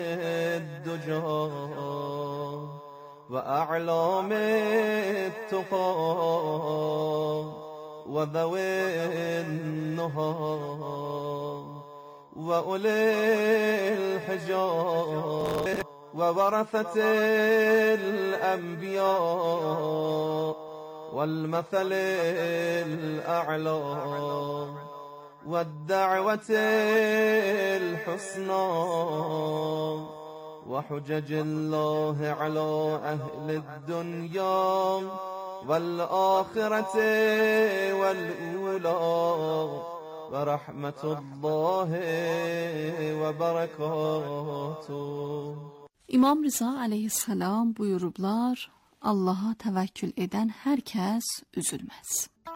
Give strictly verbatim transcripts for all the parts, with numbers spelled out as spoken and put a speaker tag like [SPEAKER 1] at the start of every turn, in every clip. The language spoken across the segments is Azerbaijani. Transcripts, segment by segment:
[SPEAKER 1] الدجى وأعلام التقى وذوي النهى وأولي الحجى وورثة الأنبياء والمثل الأعلى والدعوة الحسنى وحجج الله على أهل الدنيا والآخرة والأولى ورحمة الله وبركاته.
[SPEAKER 2] İmam Rıza aleyhisselam buyurublar, Allah'a təvəkkül edən hər kəs üzülməz.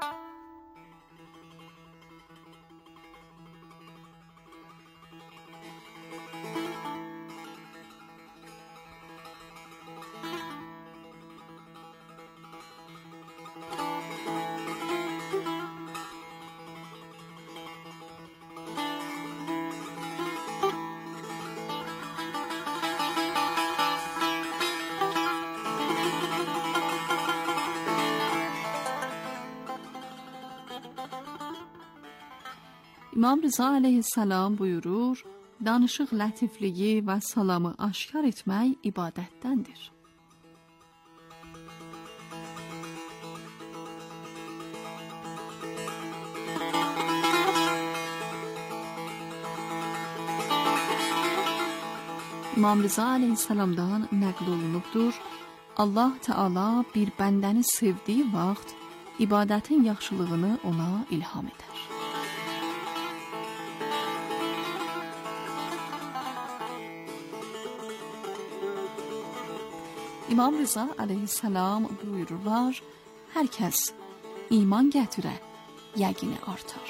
[SPEAKER 2] İmam Rıza aleyhisselam buyurur, danışıq lətifliyi və salamı aşkar etmək ibadətdəndir. İmam Rıza aleyhisselamdan nəql olunubdur, Allah Teala bir bəndəni sevdiyi vaxt ibadətin yaxşılığını ona ilham edər. İmam Rıza aleyhisselam buyururlar, hər kəs iman gətirə, yəqini artar.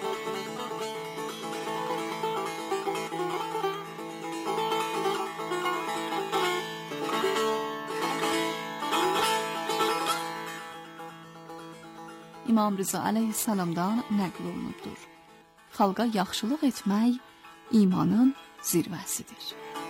[SPEAKER 2] İmam Rıza aleyhisselamdan nəql olunubdur. Xalqa yaxşılıq etmək imanın zirvəsidir.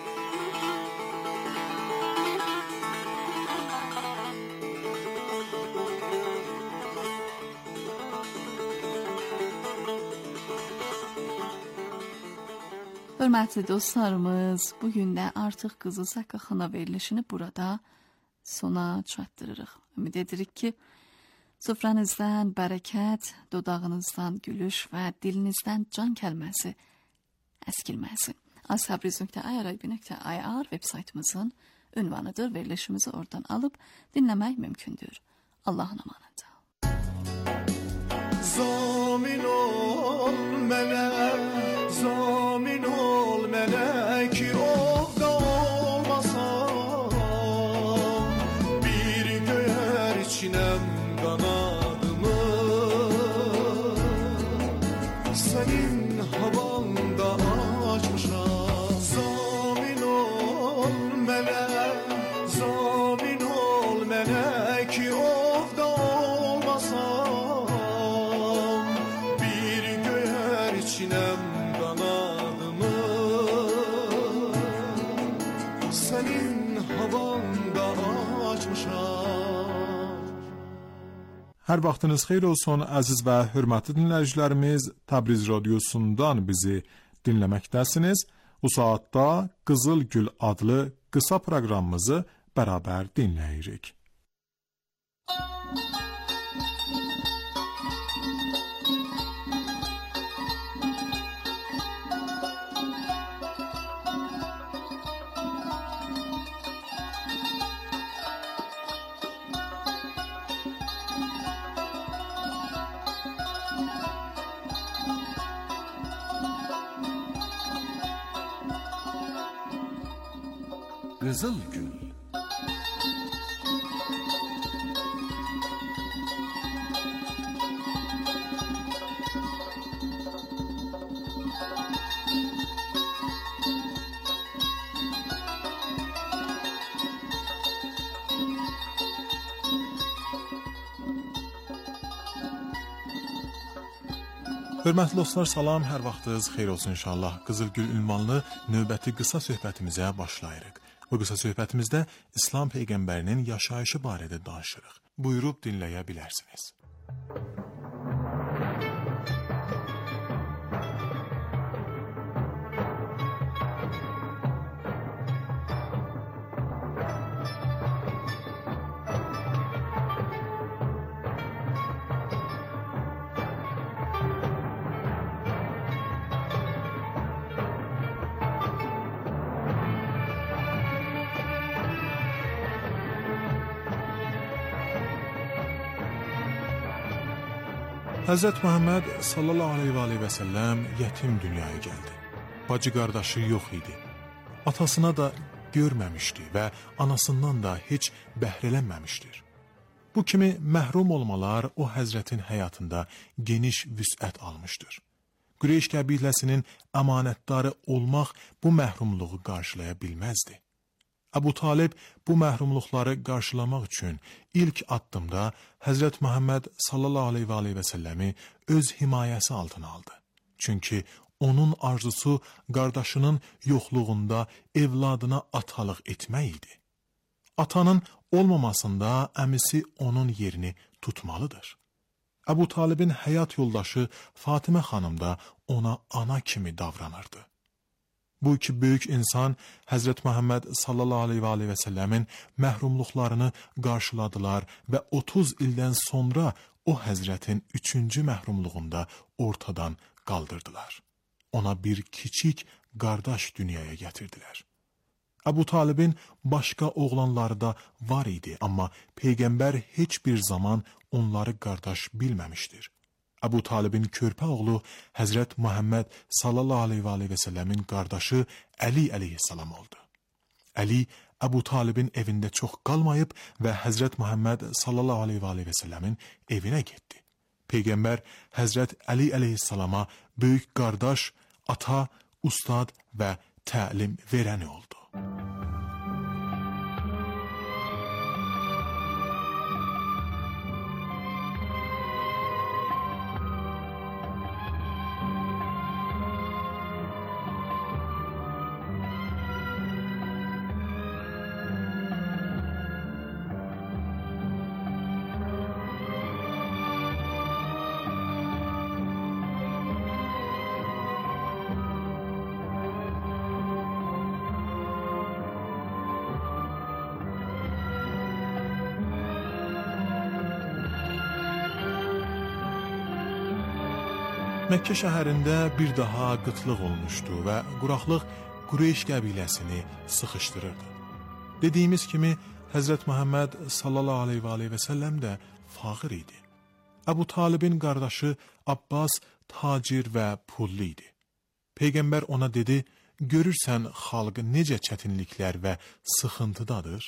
[SPEAKER 2] Hörmətli dostlarımız, bugün də artıq Qızıl Saqqa Xana verilişini burada sona çatdırırıq. Ümid edirik ki, sofranızdan bərəkət, dodağınızdan gülüş və dilinizdən can kəlməsi əskilməsi. aztabriz nöqtə i r b nöqtə i r web saytımızın ünvanıdır. Verilişimizi oradan alıb dinləmək mümkündür. Allah'ın amanında.
[SPEAKER 3] Zamin ol melek, zamin ol melek ki orada olmasam bir göğer içinem kanadımı senin havanda açmışam. Zamin ol melek, zamin ol melek ki orada olmasam bir göğer içinem kanadımı senin havanda açmışam.
[SPEAKER 4] Hər vaxtınız xeyir olsun əziz və hörmətli dinləyicilərimiz. Təbriz radiosundan bizi dinləməkdəsiniz. Bu saatda Qızıl Gül adlı qısa proqramımızı bərabər dinləyirik.
[SPEAKER 5] Qızıl Gül.
[SPEAKER 4] Hörmətli dostlar, salam, hər vaxtınız xeyir olsun inşallah. Qızılgül ünvanlı növbəti qısa söhbətimizə başlayırıq. Bu qısa söhbətimizdə İslam Peyğəmbərinin yaşayışı barədə danışırıq. Buyurub dinləyə bilərsiniz. Həzrət Muhammed sallallahu aleyhi və aleyhi və səlləm yetim dünyaya gəldi. Bacı qardaşı yox idi. Atasına da görməmişdi və anasından da heç bəhrələnməmişdir. Bu kimi məhrum olmalar o həzrətin həyatında geniş vüsət almışdır. Qureyş qəbiləsinin əmanətdarı olmaq bu məhrumluğu qarşılaya bilməzdi. Əbu Talib bu məhrumluqları qarşılamaq üçün ilk addımda Həzrət Muhammed sallallahu aleyhi və aleyhi və səlləmi öz himayəsi altına aldı. Çünki onun arzusu qardaşının yoxluğunda evladına atalıq etmək idi. Atanın olmamasında əmisi onun yerini tutmalıdır. Əbu Talibin həyat yoldaşı Fatimə xanım da ona ana kimi davranırdı. Bu iki böyük insan Həzrət Muhammed sallallahu aleyhi və aleyhi və səlləmin məhrumluqlarını qarşıladılar və otuz ildən sonra o həzrətin üçüncü məhrumluğunda ortadan qaldırdılar. Ona bir kiçik qardaş dünyaya gətirdilər. Əbu Talibin başqa oğlanları da var idi, amma Peyğəmbər heç bir zaman onları qardaş bilməmişdir. Əbu Talibin körpə oğlu Həzrət Muhammed sallallahu aleyhi və aleyhi və səlləmin qardaşı Əli əleyhissalam oldu. Əli Əbu Talibin evində çox qalmayıb və Həzrət Muhammed sallallahu aleyhi və aleyhi və səlləmin evinə getdi. Peyğəmbər Həzrət Əli əleyhissalama böyük qardaş, ata, ustad və təlim verəni oldu. Məkkə şəhərində bir daha qıtlıq olmuşdu və quraqlıq Qureyş qəbiləsini sıxışdırırdı. Dediyimiz kimi, Həzrət Muhammed sallallahu aleyhi və aleyhi və səlləm də fağır idi. Əbu Talibin qardaşı Abbas tacir və pullu idi. Peyğəmbər ona dedi, görürsən xalq necə çətinliklər və sıxıntıdadır?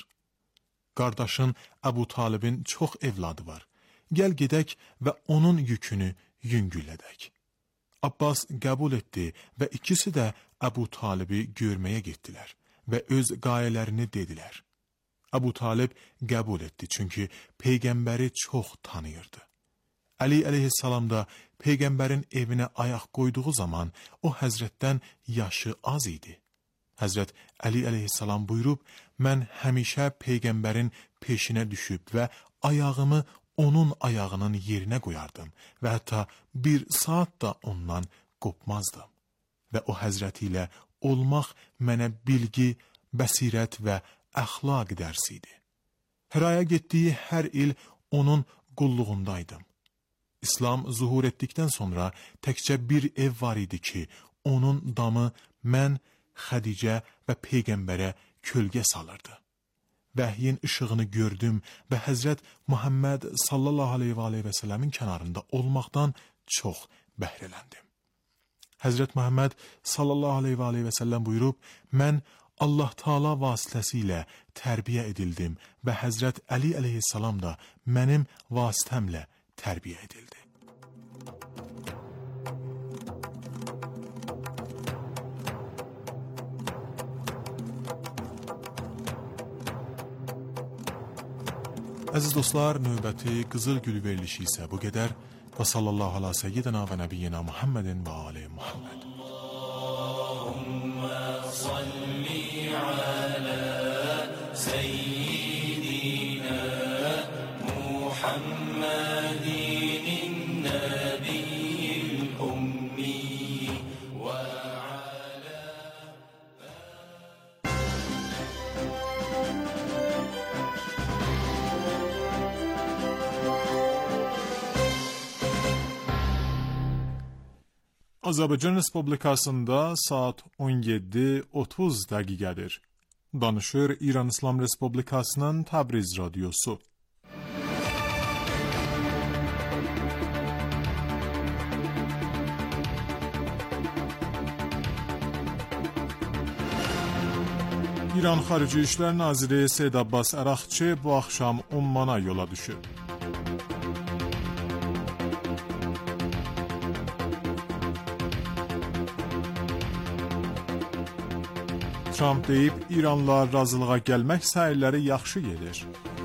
[SPEAKER 4] Qardaşın Əbu Talibin çox evladı var. Gəl gedək və onun yükünü yüngüllədək. Abbas qəbul etdi və ikisi də Əbu Talibi görməyə getdilər və öz qayələrini dedilər. Əbu Talib qəbul etdi, çünki Peyğəmbəri çox tanıyırdı. Əli əleyhissalam da Peyğəmbərin evinə ayaq qoyduğu zaman o həzrətdən yaşı az idi. Həzrət Əli əleyhissalam buyurub, mən həmişə Peyğəmbərin peşinə düşüb və ayağımı onun ayağının yerinə qoyardım və hətta bir saat da ondan qopmazdım. Və o həzrəti ilə olmaq mənə bilgi, bəsirət və əxlaq dərsi idi. Həraya getdiyi hər il onun qulluğundaydım. İslam zuhur etdikdən sonra təkcə bir ev var idi ki, onun damı mən, Xədicə və Peyğəmbərə kölgə salırdı. Vəhyin işığını gördüm və Həzrət Muhammed sallallahu aleyhi və aleyhi və səlləmin kənarında olmaqdan çox bəhrələndim. Həzrət Muhammed sallallahu aleyhi və aleyhi və səlləm buyurub, mən Allah Taala vasitəsilə tərbiyə edildim və Həzrət Əli əleyhissalam da mənim vasitəmlə tərbiyə edildi. Əziz dostlar, növbəti Qızıl Gül verilişi isə bu qədər. və sallallahu ala seyyidina və nəbiyyina Muhammedin və ali Muhammed.
[SPEAKER 3] Allahümme salli ala seyyidina Muhammedin nebiyyil ummi ve
[SPEAKER 4] Azərbaycan Respublikasında saat on yeddi otuz dəqiqədir. Danışır İran İslam Respublikasının Təbriz Radyosu. İran Xarici İşlər Naziri Seyyid Abbas Əraqçı bu axşam Ummana yola düşüb. Trump deyib, İranla razılığa gəlmək səyləri yaxşı gedir.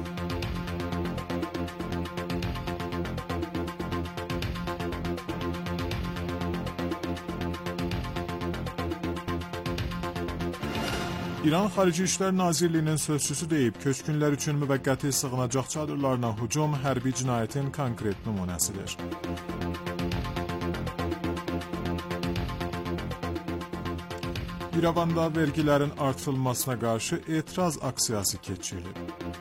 [SPEAKER 4] İran Xarici İşlər Nazirliyinin sözçüsü deyib, köçkünlər üçün müvəqqəti sığınacaq çadırlarına hücum hərbi cinayətin konkret nümunəsidir. İrəvanda vergilərin artırılmasına qarşı etiraz aksiyası keçirilib.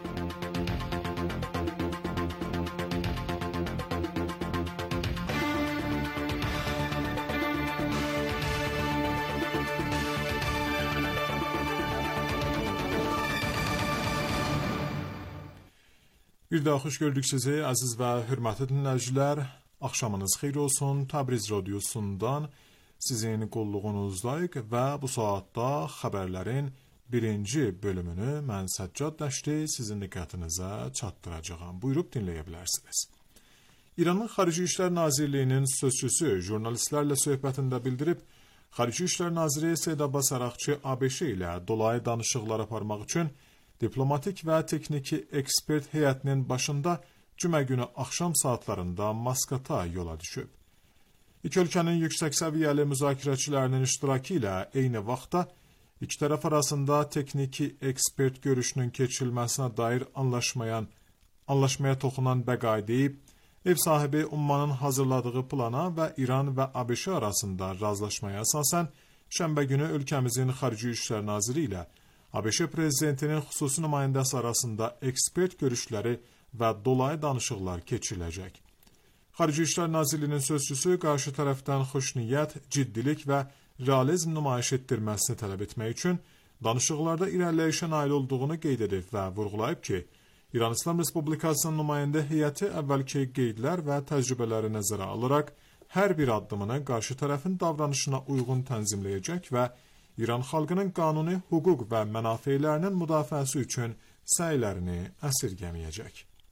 [SPEAKER 4] Bir daha xoş gördük sizi, əziz və hörmətli dinləyicilər. Axşamınız xeyir olsun. Təbriz Radyosundan sizin qulluğunuzdayıq və bu saatda xəbərlərin birinci bölümünü mən Səccad Dəşti sizin diqqətinizə çatdıracağam. Buyurub dinləyə bilərsiniz. İranın Xarici İşlər Nazirliyinin sözçüsü jurnalistlərlə söhbətində bildirib, Xarici İşlər Naziri Seyyid Abbas Əraqçı ABŞ ilə dolayı danışıqlar aparmaq üçün diplomatik və texniki ekspert heyətinin başında cümə günü axşam saatlarında Maskata yola düşüb. İki ölkənin yüksək səviyyəli müzakirəçilərinin iştirakı ilə eyni vaxtda iki tərəf arasında texniki ekspert görüşünün keçirilməsinə dair anlaşmayan, anlaşmaya toxunan bəqay deyib, ev sahibi Ummanın hazırladığı plana və İran və ABŞ arasında razılaşmaya əsasən şənbə günü ölkəmizin Xarici İşlər Naziri ilə ABŞ prezidentinin xüsusi nümayəndəsi arasında ekspert görüşləri və dolayı danışıqlar keçiriləcək. Xarici İşlər Nazirliyinin sözçüsü qarşı tərəfdən xoşniyyət, ciddilik və realizm nümayiş etdirməsini tələb etmək üçün danışıqlarda irəliləyişə nail olduğunu qeyd edib və vurğulayıb ki, İran İslam Respublikasının nümayəndə heyəti əvvəlki qeydlər və təcrübələri nəzərə alaraq hər bir addımını qarşı tərəfin davranışına uyğun tənzimləyəcək və İran xalqının qanuni hüquq və mənafelərinin müdafiəsi üçün səylərini əsirgəməyəcək.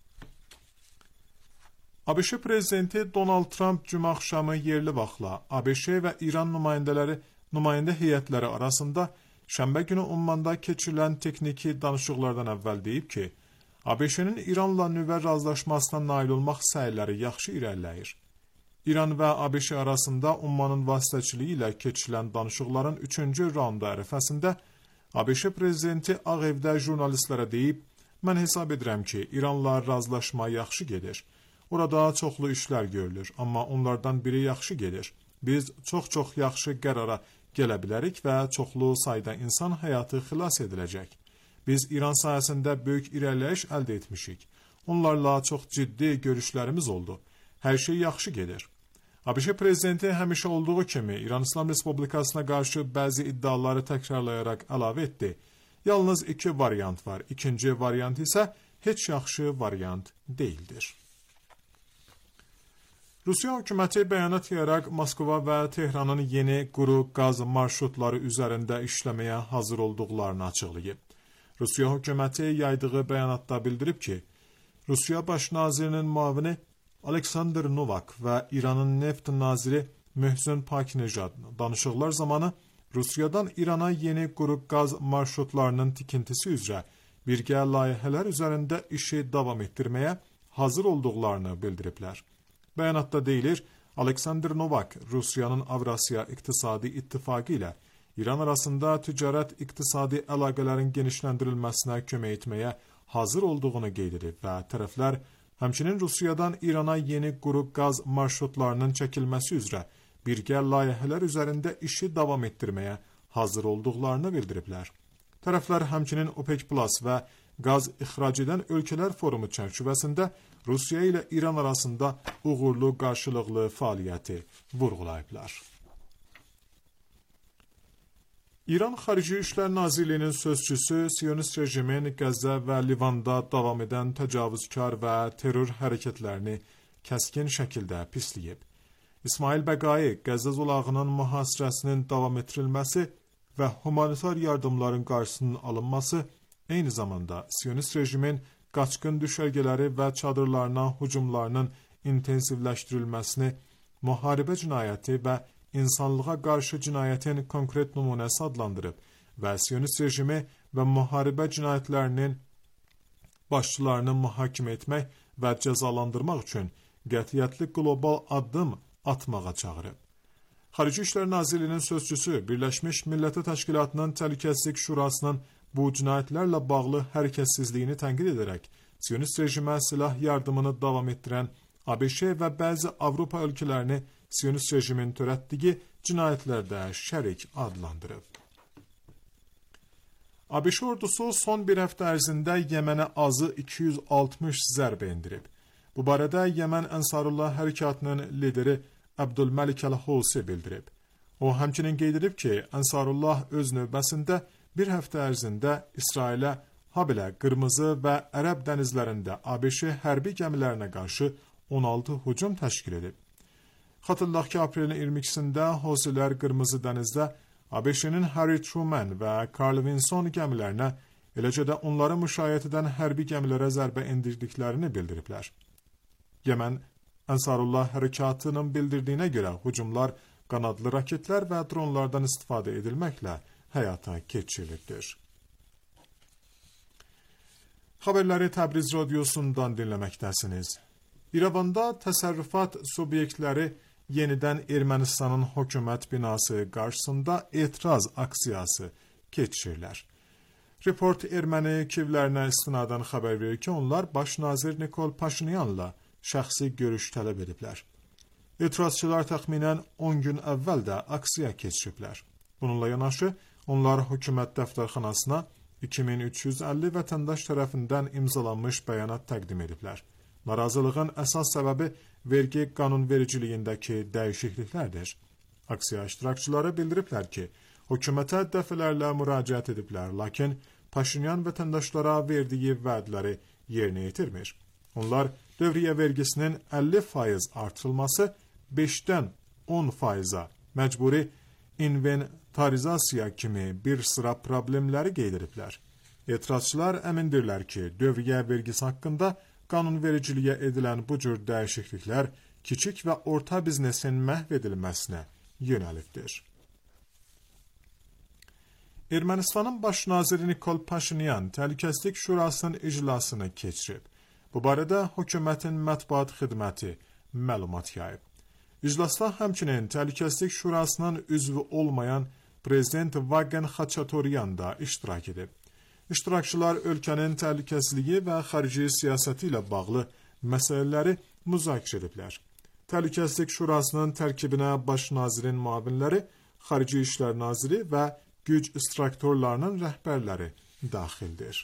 [SPEAKER 4] ABŞ prezidenti Donald Trump cümə axşamı yerli vaxtla ABŞ və İran nümayəndələri, nümayəndə heyətləri arasında şənbə günü Ummanda keçirilən texniki danışıqlardan əvvəl deyib ki, ABŞ-nin İranla nüvə razılaşmasına nail olmaq səyləri yaxşı irəliləyir. İran və ABŞ arasında Ummanın vasitəçiliyi ilə keçirilən danışıqların üçüncü raundu ərəfəsində ABŞ prezidenti Ağ Evdə jurnalistlərə deyib, mən hesab edirəm ki, İranla razılaşma yaxşı gedir. Orada çoxlu işlər görülür, amma onlardan biri yaxşı gedir. Biz çox-çox yaxşı qərara gələ bilərik və çoxlu sayda insan həyatı xilas ediləcək. Biz İran sahəsində böyük irəliləyiş əldə etmişik. Onlarla çox ciddi görüşlərimiz oldu. Hər şey yaxşı gedir. ABŞ prezidenti həmişə olduğu kimi İran İslam Respublikasına qarşı bəzi iddiaları təkrarlayaraq əlavə etdi. Yalnız iki variant var. İkinci variant isə heç yaxşı variant deyildir. Rusiya hökuməti bəyanat yayaraq Moskva və Tehranın yeni quru qaz marşrutları üzərində işləməyə hazır olduqlarını açıqlayıb. Rusiya hökuməti yaydığı bəyanatda bildirib ki, Rusiya baş nazirinin müavini Aleksandr Novak və İranın neft naziri Möhsen Pakinejad danışıqlar zamanı Rusiyadan İrana yeni quru qaz marşrutlarının tikintisi üzrə birgə layihələr üzərində işi davam etdirməyə hazır olduqlarını bildiriblər. Bəyanatda deyilir, Aleksandr Novak Rusiyanın Avrasiya İqtisadi İttifaqı ilə İran arasında ticarət iqtisadi əlaqələrin genişləndirilməsinə kömək etməyə hazır olduğunu qeyd edib və tərəflər həmçinin Rusiyadan İrana yeni quru qaz marşrutlarının çəkilməsi üzrə birgə layihələr üzərində işi davam etdirməyə hazır olduqlarını bildiriblər. Tərəflər həmçinin OPEC Plus və qaz ixrac edən ölkələr forumu çərçivəsində Rusiya ilə İran arasında uğurlu qarşılıqlı fəaliyyəti vurğulayıblar. İran Xarici İşlər Nazirliyinin sözçüsü Siyonist rejimin Qəzza və Livanda davam edən təcavüzkar və terror hərəkətlərini kəskin şəkildə pisləyib. İsmail Bəqai Qəzza zolağının mühasirəsinin davam etdirilməsi və humanitar yardımların qarşısının alınması, eyni zamanda Siyonist rejimin qaçqın düşərgələri və çadırlarına hücumlarının intensivləşdirilməsini müharibə cinayəti və insanlığa qarşı cinayətin konkret nümunəsi adlandırıb və Siyonist rejimi və müharibə cinayətlərinin başçılarını mühakimə etmək və cəzalandırmaq üçün qətiyyətli qlobal addım atmağa çağırıb. Xarici İşlər Nazirliyinin sözçüsü Birləşmiş Millətlər Təşkilatının Təhlükəsizlik Şurasının bu cinayətlərlə bağlı hərəkətsizliyini tənqid edərək, Siyonist rejimə silah yardımını davam etdirən ABŞ və bəzi Avropa ölkələrini Siyonist rejimin törətdiyi cinayətlərdə şərik adlandırıb. ABŞ ordusu son bir həftə ərzində Yəmənə azı iki yüz altmış zərbə endirib. Bu barədə Yəmən Ənsarullah hərəkatının lideri Abdülməlik Əl-Husi bildirib. O, həmçinin qeyd edib ki, Ənsarullah öz növbəsində bir həftə ərzində İsrailə, habelə Qırmızı və Ərəb dənizlərində ABŞ hərbi gəmilərinə qarşı on altı hücum təşkil edib. Xatırlaq ki, aprelin iyirmi ikisində Husilər Qırmızı dənizdə ABŞ-nin Harry Truman və Carl Vinson gəmilərinə, eləcə də onları müşayiət edən hərbi gəmilərə zərbə endirdiklərini bildiriblər. Yəmən Ənsarullah hərəkatının bildirdiyinə görə hücumlar qanadlı raketlər və dronlardan istifadə edilməklə həyata keçirilibdir. Xəbərləri Təbriz radiosundan dinləməkdəsiniz. İrəvanda təsərrüfat subyektləri yenidən Ermənistanın hökumət binası qarşısında etiraz aksiyası keçirirlər. Report erməni kivlərinə istinadən xəbər verir ki, onlar baş nazir Nikol Paşinyanla şəxsi görüş tələb ediblər. Etirazçılar təxminən on gün əvvəl də aksiya keçiriblər. Bununla yanaşı, onlar hökumət dəftərxanasına iki min üç yüz əlli vətəndaş tərəfindən imzalanmış bəyanat təqdim ediblər. Narazılığın əsas səbəbi vergi qanunvericiliyindəki dəyişikliklərdir. Aksiya iştirakçıları bildiriblər ki, hökumətə dəfələrlə müraciət ediblər, lakin Paşinyan vətəndaşlara verdiyi vədləri yerinə yetirmir. Onlar dövriyyə vergisinin əlli faiz artırılması beşdən on faiza məcburi inventarizasiya kimi bir sıra problemləri qeyd ediblər. Etirazçılar əmindirlər ki, dövriyyə vergisi haqqında qanunvericiliyə edilən bu cür dəyişikliklər kiçik və orta biznesin məhv edilməsinə yönəlibdir. Ermənistanın baş naziri Nikol Paşinyan Təhlükəsizlik Şurasının iclasını keçirib. Bu barədə hökumətin mətbuat xidməti məlumat yayıb. İclasda həmçinin Təhlükəsizlik Şurasının üzvü olmayan Prezident Vagen Xaçatoryan da iştirak edib. İştirakçılar ölkənin təhlükəsizliyi və xarici siyasəti ilə bağlı məsələləri müzakirə ediblər. Təhlükəsizlik Şurasının tərkibinə baş nazirin müavinləri, xarici işlər naziri və güc instruktorlarının rəhbərləri daxildir.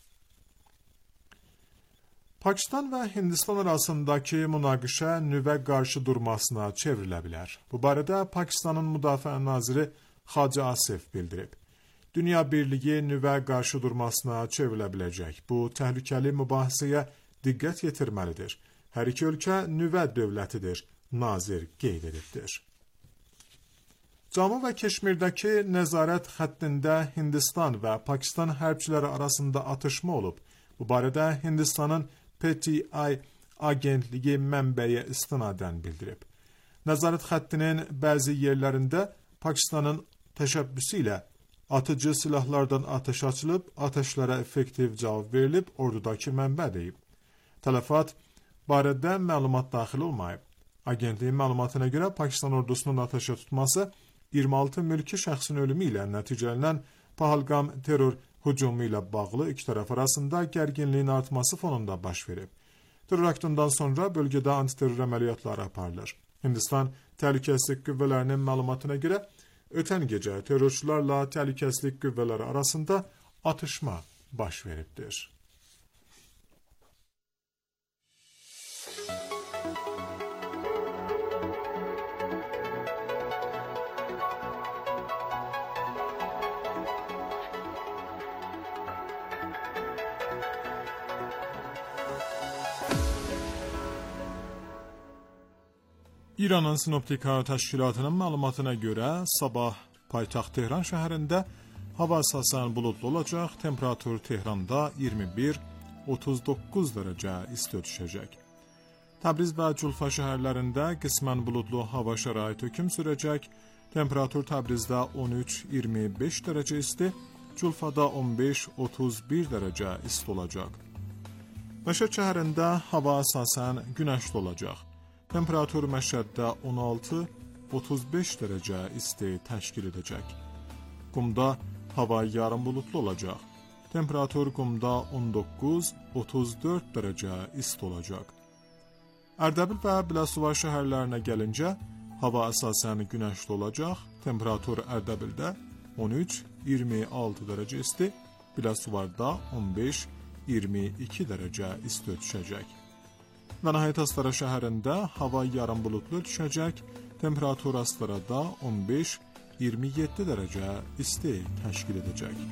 [SPEAKER 4] Pakistan və Hindistan arasındakı münaqişə nüvə qarşı durmasına çevrilə bilər. Bu barədə Pakistanın Müdafiə naziri Xacə Asif bildirib. Dünya Birliyi nüvə qarşı durmasına çevrilə biləcək. Bu təhlükəli mübahisəyə diqqət yetirməlidir. Hər iki ölkə nüvə dövlətidir, nazir qeyd edibdir. Cammu və Keşmirdəki nəzarət xəttində Hindistan və Pakistan hərbçiləri arasında atışma olub. Bu barədə Hindistanın P T I agentliyi mənbəyə istinadən bildirib. Nəzarət xəttinin bəzi yerlərində Pakistanın təşəbbüsü ilə atıcı silahlardan atəş açılıb, atəşlərə effektiv cavab verilib, ordudakı mənbə deyib. Tələfat barədə məlumat daxil olmayıb. Agentliyin məlumatına görə Pakistan ordusunun atəşə tutması iyirmi altı mülki şəxsin ölümü ilə nəticələnən Pahalgam terror hücumu ilə bağlı iki tərəf arasında gərginliyin artması fonunda baş verib. Terror aktından sonra bölgədə antiterror əməliyyatları aparılır. Hindistan Təhlükəsizlik Qüvvələrinin məlumatına görə ötən gecə terrorçularla təhlükəsizlik qüvvələri arasında atışma baş veribdir. İranın Sinoptik Hava Təşkilatının məlumatına görə sabah paytaxt Tehran şəhərində hava əsasən buludlu olacaq, temperatur Tehranda iyirmi bir otuz doqquz dərəcə isti düşəcək. Təbriz və Culfa şəhərlərində qismən buludlu hava şəraiti hökm sürəcək, temperatur Təbrizdə on üç iyirmi beş dərəcə isti, Culfada on beş otuz bir dərəcə isti olacaq. Məşəd şəhərində hava əsasən günəşli olacaq. Temperatur Məşəddə on altı otuz beş dərəcə isti təşkil edəcək. Qumda hava yarım buludlu olacaq. Temperatur Qumda on doqquz otuz dörd dərəcə isti olacaq. Ərdəbil və Biləsuvar şəhərlərinə gəlincə, hava əsasən günəşli olacaq. Temperatur Ərdəbildə on üç iyirmi altı dərəcə isti, Biləsuvarda on beş iyirmi iki dərəcə isti düşəcək. Və nəhayət Astara şəhərində hava yarım buludlu düşəcək, temperatur Astarada on beş iyirmi yeddi dərəcə isti təşkil edəcək.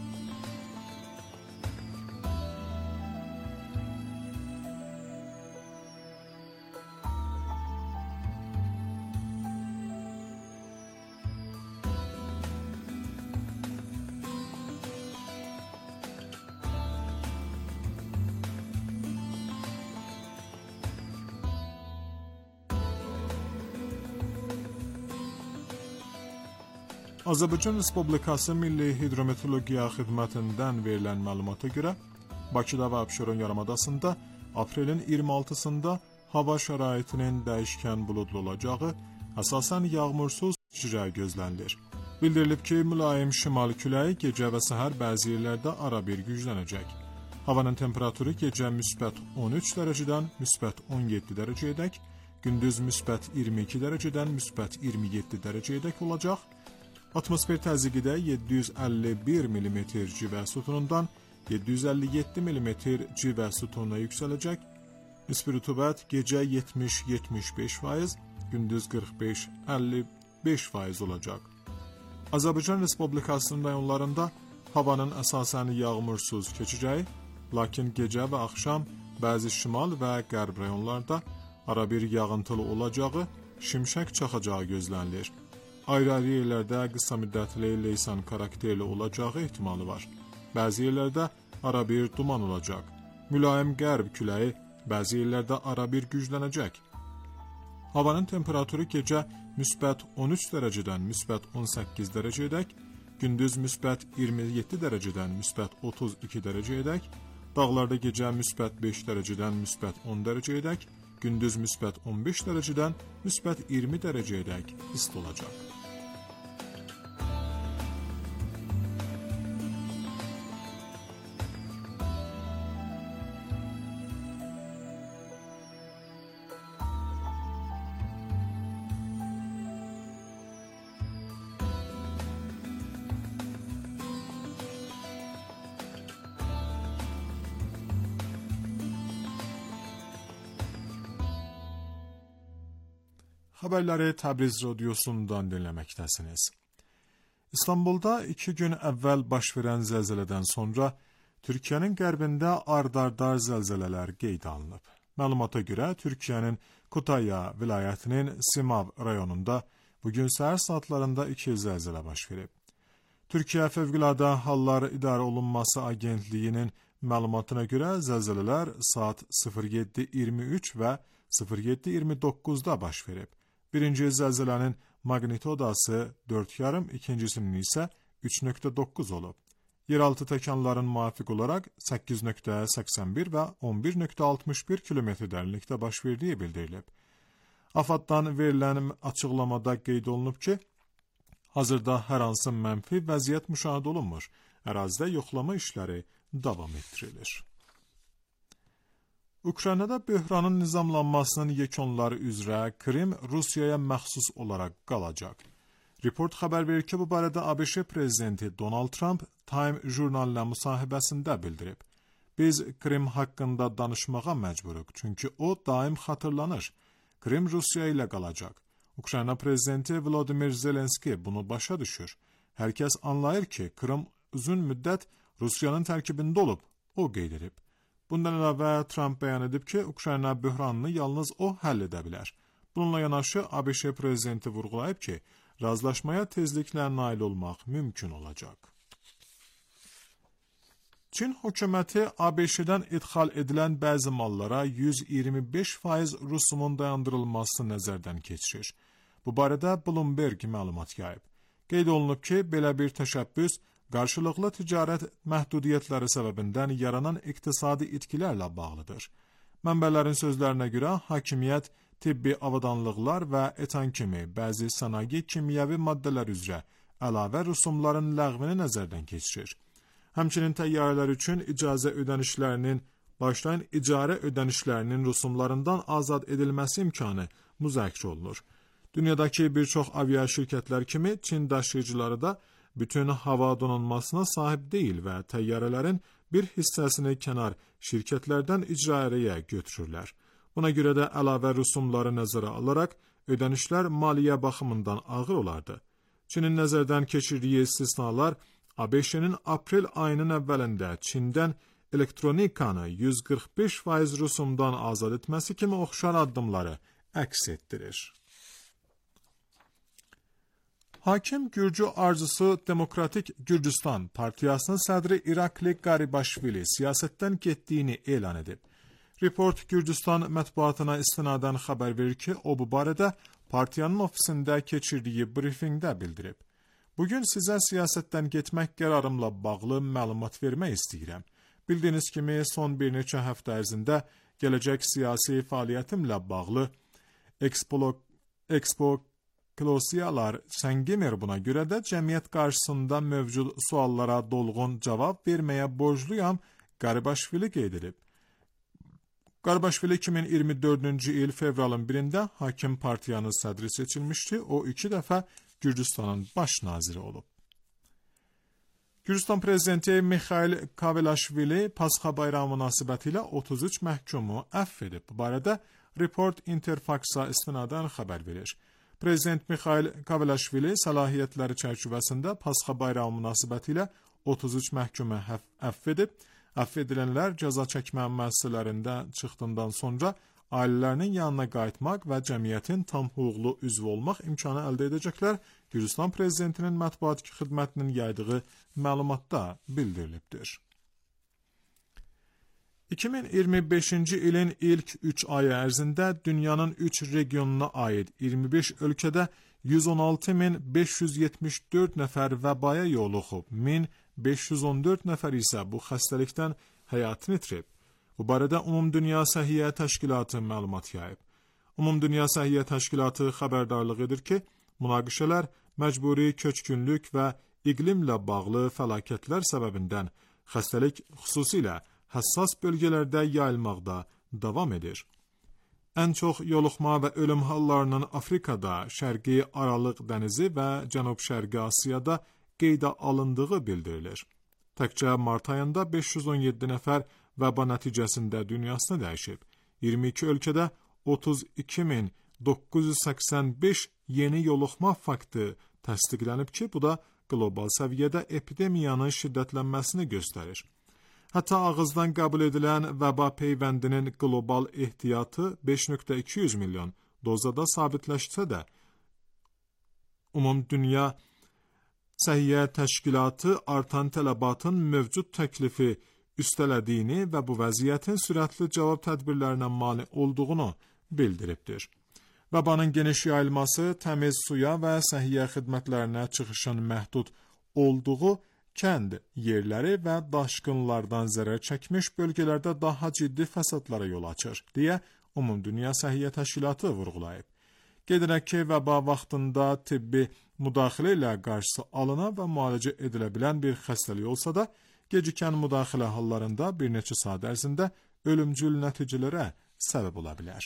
[SPEAKER 4] Azərbaycan Respublikası Milli Hidrometeorologiya Xidmətindən verilən məlumata görə Bakıda və Abşeron yarımadasında aprelin iyirmi altısında hava şəraitinin dəyişkən buludlu olacağı, əsasən yağmursuz keçəcəyi gözlənilir. Bildirilib ki, mülayim şimal küləyi gecə və səhər bəzi yerlərdə ara bir güclənəcək. Havanın temperaturu gecə müsbət on üç dərəcədən müsbət on yeddi dərəcəyədək, gündüz müsbət iyirmi iki dərəcədən müsbət iyirmi yeddi dərəcəyədək olacaq. Atmosfer təzyiqi də yeddi yüz əlli bir millimetr civə sütunundan yeddi yüz əlli yeddi millimetr civə sütununa yüksələcək. Nisbi rütubət gecə yetmiş yetmiş beş faiz, gündüz qırx beş əlli beş faiz olacaq. Azərbaycan Respublikasının rayonlarında havanın əsasən yağmursuz keçəcəyi, lakin gecə və axşam bəzi şimal və qərb rayonlarda ara bir yağıntılı olacağı, şimşək çaxacağı gözlənilir. Ayrı-ayrı yerlərdə qısa müddətli leysan karakterli olacağı ehtimalı var. Bəzi yerlərdə ara bir duman olacaq. Mülayim qərb küləyi bəzi yerlərdə ara bir güclənəcək. Havanın temperaturu gecə müsbət on üç dərəcədən müsbət on səkkiz dərəcəyədək, gündüz müsbət iyirmi yeddi dərəcədən müsbət otuz iki dərəcəyədək, dağlarda gecə müsbət beş dərəcədən müsbət on dərəcəyədək, gündüz müsbət on beş dərəcədən müsbət iyirmi dərəcəyədək isti olacaq. Xəbərləri Təbriz radiosundan dinləməkdəsiniz. İstanbulda iki gün əvvəl baş verən zəlzələdən sonra Türkiyənin qərbində ard-arda zəlzələlər qeydə alınıb. Məlumata görə Türkiyənin Kutaya vilayətinin Simav rayonunda bugün səhər saatlarında iki zəlzələ baş verib. Türkiyə Fövqəladə Hallar İdarə Olunması Agentliyinin məlumatına görə zəlzələlər saat sıfır yeddi iyirmi üç və sıfır yeddi iyirmi doqquzda baş verib. Birinci zəlzələnin magnitudası dörd yarım, ikincisinin isə üç nöqtə doqquz olub. Yeraltı təkanların müvafiq olaraq səkkiz nöqtə səksən bir və on bir nöqtə altmış bir kilometr dərinlikdə baş verdiyi bildirilib. AFAD-dan verilən açıqlamada qeyd olunub ki, hazırda hər hansı mənfi vəziyyət müşahidə olunmur. Ərazidə yoxlama işləri davam etdirilir. Ukraynada böhranın nizamlanmasının yekunları üzrə Krim Rusiyaya məxsus olaraq qalacaq. Report xəbər verir ki, bu barədə ABŞ prezidenti Donald Trump Time jurnalinə müsahibəsində bildirib. Biz Krim haqqında danışmağa məcburuq, çünki o daim xatırlanır. Krim Rusiya ilə qalacaq. Ukrayna prezidenti Vladimir Zelenski bunu başa düşür. Hər kəs anlayır ki, Krim uzun müddət Rusiyanın tərkibində olub, o qeyd edib. Bundan əlavə Trump bəyan edib ki, Ukrayna böhranını yalnız o həll edə bilər. Bununla yanaşı ABŞ prezidenti vurğulayıb ki, razılaşmaya tezliklə nail olmaq mümkün olacaq. Çin hökuməti ABŞ-dən idxal edilən bəzi mallara yüz iyirmi beş faiz rüsumun dayandırılmasını nəzərdən keçirir. Bu barədə Bloomberg məlumat yayıb. Qeyd olunub ki, belə bir təşəbbüs qarşılıqlı ticarət məhdudiyyətləri səbəbindən yaranan iqtisadi itkilərlə bağlıdır. Mənbələrin sözlərinə görə, hakimiyyət tibbi avadanlıqlar və etan kimi bəzi sənaye kimyəvi maddələr üzrə əlavə rüsumların ləğvini nəzərdən keçirir. Həmçinin təyyarələr üçün icazə ödənişlərinin, başlayın icarə ödənişlərinin rüsumlarından azad edilməsi imkanı müzakirə olunur. Dünyadakı bir çox avia şirkətlər kimi Çin daşıyıcıları da bütün hava donanmasına sahib deyil və təyyarələrin bir hissəsini kənar şirkətlərdən icraiyəyə götürürlər. Buna görə də əlavə rüsumları nəzərə alaraq ödənişlər maliyyə baxımından ağır olardı. Çinin nəzərdən keçirdiyi istisnalar ABŞ-nin aprel ayının əvvəlində Çindən elektronikanı yüz qırx beş faiz rüsumdan azad etməsi kimi oxşar addımları əks etdirir. Hakim Gürcü arzusu Demokratik Gürcistan Partiyasının sədri İrakli Qaribaşvili siyasətdən getdiyini elan edib. Report Gürcistan mətbuatına istinadən xəbər verir ki, o bu barədə partiyanın ofisində keçirdiyi briefingdə bildirib. Bugün sizə siyasətdən getmək qərarımla bağlı məlumat vermək istəyirəm. Bildiyiniz kimi, son bir neçə həftə ərzində gələcək siyasi fəaliyyətimlə bağlı Expo, Expo Klosiyalar səngimir, buna görə də cəmiyyət qarşısında mövcud suallara dolğun cavab verməyə borcluyam, Qaribaşvili qeyd edib. Qaribaşvili iki min iyirmi dördüncü il fevralın birində hakim partiyanın sədri seçilmişdi, o iki dəfə Gürcistanın baş naziri olub. Gürcistan prezidenti Mikhail Kavelaşvili Pasxa bayramı münasibətilə otuz üç məhkumu əfv edib. Bu barədə Report Interfax-a istinadən xəbər verir. Prezident Mikhail Kavelaşvili səlahiyyətləri çərçivəsində Pasxa bayramı münasibətilə otuz üç məhkumu əfv edib. Əfv edilənlər cəza çəkmə müəssisələrində çıxdığından sonra ailələrinin yanına qayıtmaq və cəmiyyətin tam hüquqlu üzvü olmaq imkanı əldə edəcəklər, Gürcistan prezidentinin mətbuat xidmətinin yaydığı məlumatda bildirilibdir. iki min iyirmi beşinci ilin ilk üç ayı ərzində dünyanın üç regionuna aid iyirmi beş ölkədə yüz on altı min beş yüz yetmiş dörd nəfər vəbaya yoluxub, min beş yüz on dörd nəfər isə bu xəstəlikdən həyatını itirib. Bu barədə Ümumdünya Səhiyyə Təşkilatı məlumat yayıb. Ümumdünya Səhiyyə Təşkilatı xəbərdarlıq edir ki, münaqişələr, məcburi köçkünlük və iqlimlə bağlı fəlakətlər səbəbindən xəstəlik xüsusilə həssas bölgələrdə yayılmaqda davam edir. Ən çox yoluxma və ölüm hallarının Afrikada, Şərqi Aralıq dənizi və Cənub-Şərqi Asiyada qeydə alındığı bildirilir. Təkcə mart ayında beş yüz on yeddi nəfər vəba nəticəsində dünyasını dəyişib. iyirmi iki ölkədə otuz iki min doqquz yüz səksən beş yeni yoluxma faktı təsdiqlənib ki, bu da qlobal səviyyədə epidemiyanın şiddətlənməsini göstərir. Hətta ağızdan qəbul edilən vəba peyvəndinin qlobal ehtiyatı beş nöqtə iki yüz milyon dozada sabitləşsə də, Ümumdünya Səhiyyə Təşkilatı artan tələbatın mövcud təklifi üstələdiyini və bu vəziyyətin sürətli cavab tədbirlərinə mane olduğunu bildiribdir. Vəbanın geniş yayılması, təmiz suya və səhiyyə xidmətlərinə çıxışın məhdud olduğu kənd yerləri və daşqınlardan zərər çəkmiş bölgələrdə daha ciddi fəsadlara yol açır, deyə Ümumdünya Səhiyyə Təşkilatı vurğulayıb. Qeyd edək ki, vəba vaxtında tibbi müdaxilə ilə qarşısı alına və müalicə edilə bilən bir xəstəlik olsa da, gecikən müdaxilə hallarında bir neçə saat ərzində ölümcül nəticələrə səbəb ola bilər.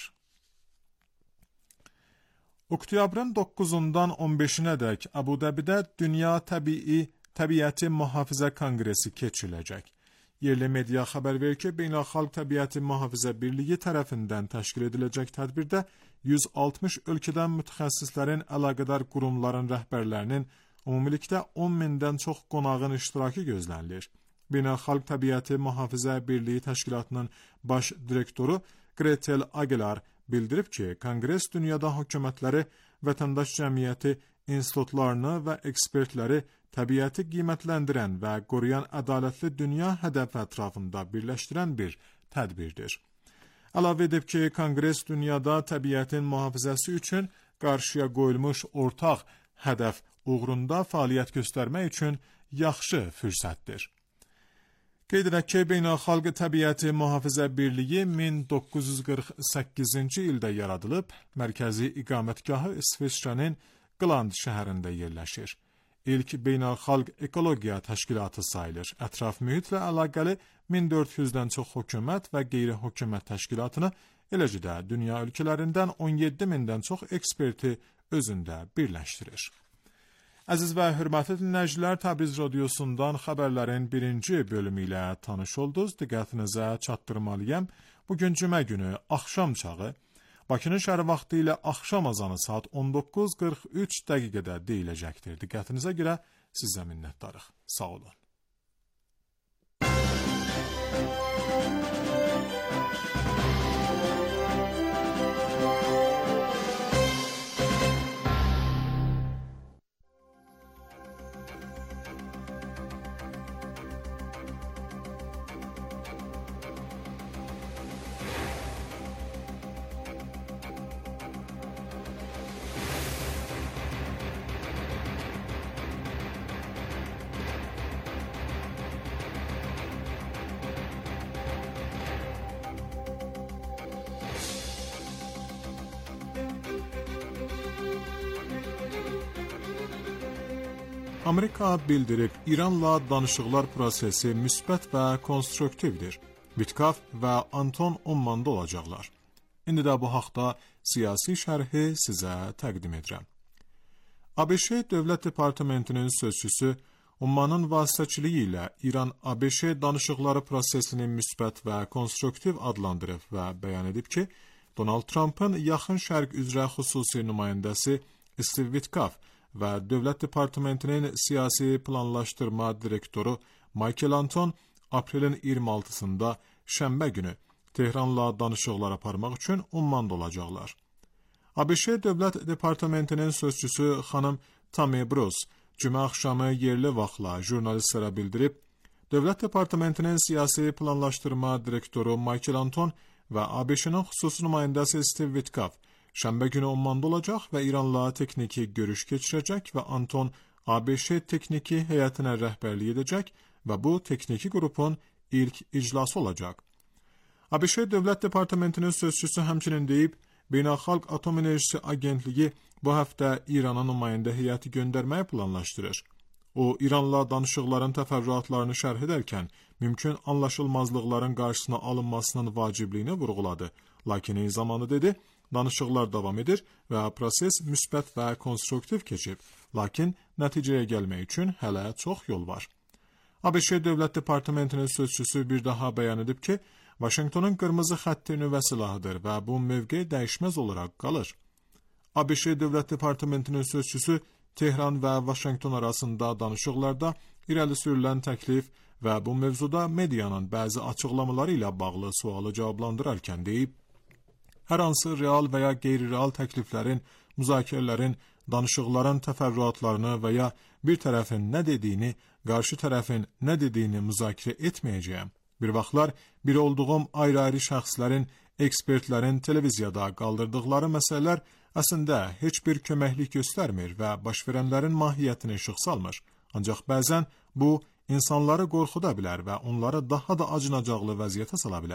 [SPEAKER 4] Oktyabrın doqquzundan on beşinədək Abu Dhabidə Dünya Təbii Təbiəti Mühafizə Konqresi keçiriləcək. Yerli media xəbər verir ki, Beynəlxalq Təbiəti Mühafizə Birliyi tərəfindən təşkil ediləcək tədbirdə yüz altmış ölkədən mütəxəssislərin, əlaqədar qurumların rəhbərlərinin ümumilikdə on mindən çox qonağın iştirakı gözlənilir. Beynəlxalq Təbiəti Mühafizə Birliyi təşkilatının baş direktoru Gretel Aguilar bildirib ki, konqres dünyada hökumətləri, vətəndaş cəmiyyəti, institutlarını və ekspertləri təbiəti qiymətləndirən və qoruyan ədalətli dünya hədəfi ətrafında birləşdirən bir tədbirdir. Əlavə edib ki, konqres dünyada təbiətin mühafizəsi üçün qarşıya qoyulmuş ortaq hədəf uğrunda fəaliyyət göstərmək üçün yaxşı fürsətdir. Qeyd edək ki, Beynəlxalq Təbiəti Mühafizə Birliyi min doqquz yüz qırx səkkizinci ildə yaradılıb, mərkəzi iqamətgahı İsveçrənin Qland şəhərində yerləşir. İlk beynəlxalq ekologiya təşkilatı sayılır. Ətraf mühitlə əlaqəli min dörd yüzdən çox hökumət və qeyri-hökumət təşkilatını, eləcə də dünya ölkələrindən on yeddi mindən çox eksperti özündə birləşdirir. Əziz və hörmətli dinləyicilər, Təbriz radiosundan xəbərlərin birinci bölümü ilə tanış oldunuz. Diqqətinizə çatdırmalıyam. Bugün cümə günü axşam çağı Bakının şəhər vaxtı ilə axşam azanı saat on doqquz qırx üç dəqiqədə deyiləcəkdir. Diqqətinizə görə sizə minnətdarıq. Sağ olun. Amerika bildirib, İranla danışıqlar prosesi müsbət və konstruktivdir. Vitkaf və Anton Ommanda olacaqlar. İndi də bu haqda siyasi şərhi sizə təqdim edirəm. ABŞ Dövlət Departamentinin sözçüsü Ummanın vasitəçiliyi ilə İran-A B Ş danışıqları prosesini müsbət və konstruktiv adlandırıb və bəyan edib ki, Donald Trump'ın Yaxın Şərq üzrə xüsusi nümayəndəsi Steve Witkoff və Dövlət Departamentinin siyasi planlaşdırma direktoru Michael Anton aprelin iyirmi altısında şənbə günü Tehranla danışıqlar aparmaq üçün Ummanda olacaqlar. A B Ş Dövlət Departamentinin sözçüsü xanım Tammy Bruce cümə axşamı yerli vaxtla jurnalistlərə bildirib, Dövlət Departamentinin siyasi planlaşdırma direktoru Michael Anton və A B Ş-nin xüsusi nümayəndəsi Steve Witkoff şənbə günü Ommanda olacaq və İranla texniki görüş keçirəcək və Anton A B Ş texniki heyətinə rəhbərlik edəcək və bu texniki qrupun ilk iclası olacaq. A B Ş Dövlət Departamentinin sözçüsü həmçinin deyib, Beynəlxalq Atom Enerjisi Agentliyi bu həftə İrana nümayəndə heyəti göndərməyi planlaşdırır. O, İranla danışıqların təfərrüatlarını şərh edərkən, mümkün anlaşılmazlıqların qarşısına alınmasının vacibliyini vurğuladı. Lakin eyni zamanda dedi, danışıqlar davam edir və proses müsbət və konstruktiv keçib, lakin nəticəyə gəlmək üçün hələ çox yol var. A B Ş Dövlət Departamentinin sözçüsü bir daha bəyan edib ki, Vaşinqtonun qırmızı xətti nüvə silahıdır və bu mövqe dəyişməz olaraq qalır. A B Ş Dövlət Departamentinin sözçüsü Tehran və Vaşinqton arasında danışıqlarda irəli sürülən təklif və bu mövzuda medianın bəzi açıqlamaları ilə bağlı sualı cavablandırarkən deyib, hər hansı real və ya qeyri-real təkliflərin, müzakirələrin, danışıqların təfərrüatlarını və ya bir tərəfin nə dediyini, qarşı tərəfin nə dediyini müzakirə etməyəcəyəm. Bir vaxtlar bir olduğum ayrı-ayrı şəxslərin, ekspertlərin televiziyada qaldırdıqları məsələlər əslində heç bir köməklik göstərmir və baş verənlərin mahiyyətini işıq salmır. Ancaq bəzən bu, insanları qorxuda bilər və onları daha da acınacaqlı vəziyyətə sala bilər.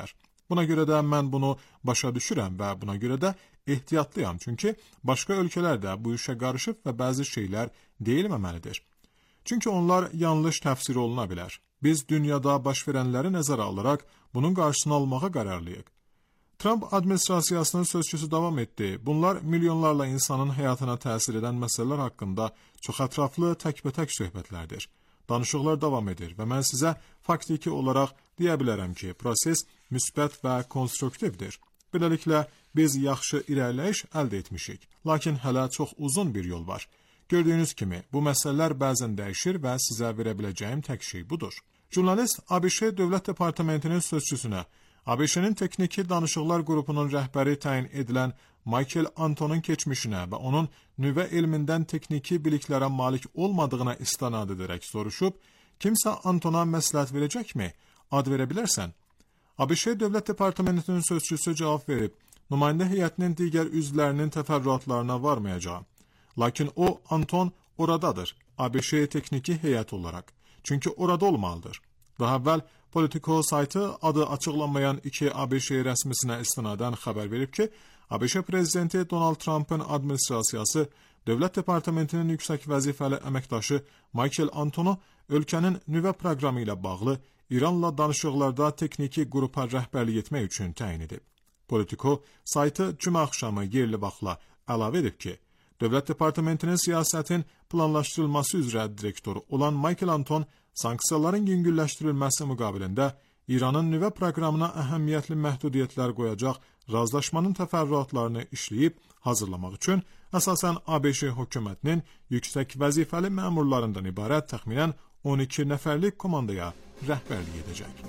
[SPEAKER 4] Buna görə də mən bunu başa düşürəm və buna görə də ehtiyatlıyam, çünki başqa ölkələr də bu işə qarışıb və bəzi şeylər deyilməməlidir. Çünki onlar yanlış təfsir oluna bilər. Biz dünyada baş verənləri nəzərə alaraq bunun qarşısını almağa qərarlıyıq. Trump administrasiyasının sözçüsü davam etdi. Bunlar milyonlarla insanın həyatına təsir edən məsələlər haqqında çox ətraflı təkbətək söhbətlərdir. Danışıqlar davam edir və mən sizə faktiki olaraq deyə bilərəm ki, proses müsbət və konstruktivdir. Beləliklə, biz yaxşı irəliləyiş əldə etmişik. Lakin hələ çox uzun bir yol var. Gördüyünüz kimi, bu məsələlər bəzən dəyişir və sizə verə biləcəyim tək şey budur. Jurnalist ABŞ Dövlət Departamentinin sözçüsünə, ABŞ-nin texniki danışıqlar qrupunun rəhbəri təyin edilən Michael Anton'un keçmişinə və onun nüvə elmindən texniki biliklərə malik olmadığına istinad edərək soruşub, kimsə Anton'a məsləhət verəcəkmi? Ad verə bilərsən? ABŞ Dövlət Departamentinin sözçüsü cavab verib, nümayəndə heyətinin digər üzvlərinin təfərrüatlarına varmayacaq. Lakin o, Anton, oradadır, ABŞ texniki heyət olaraq. Çünki orada olmalıdır. Daha əvvəl Politico saytı adı açıqlanmayan iki ABŞ rəsmisinə istinadən xəbər verib ki, ABŞ prezidenti Donald Trump'ın administrasiyası Dövlət Departamentinin yüksək vəzifəli əməkdaşı Michael Anton'u ölkənin nüvə proqramı ilə bağlı İranla danışıqlarda texniki qrupa rəhbərlik etmək üçün təyin edib. Politico saytı cümə axşamı yerli vaxtla əlavə edib ki, Dövlət Departamentinin siyasətin planlaşdırılması üzrə direktoru olan Michael Anton, sanksiyaların yüngülləşdirilməsi müqabilində İranın nüvə proqramına əhəmiyyətli məhdudiyyətlər qoyacaq razılaşmanın təfərrüatlarını işləyib hazırlamaq üçün əsasən ABŞ hökumətinin yüksək vəzifəli məmurlarından ibarət təxminən on iki nəfərlik komandaya rəhbərlik edəcək.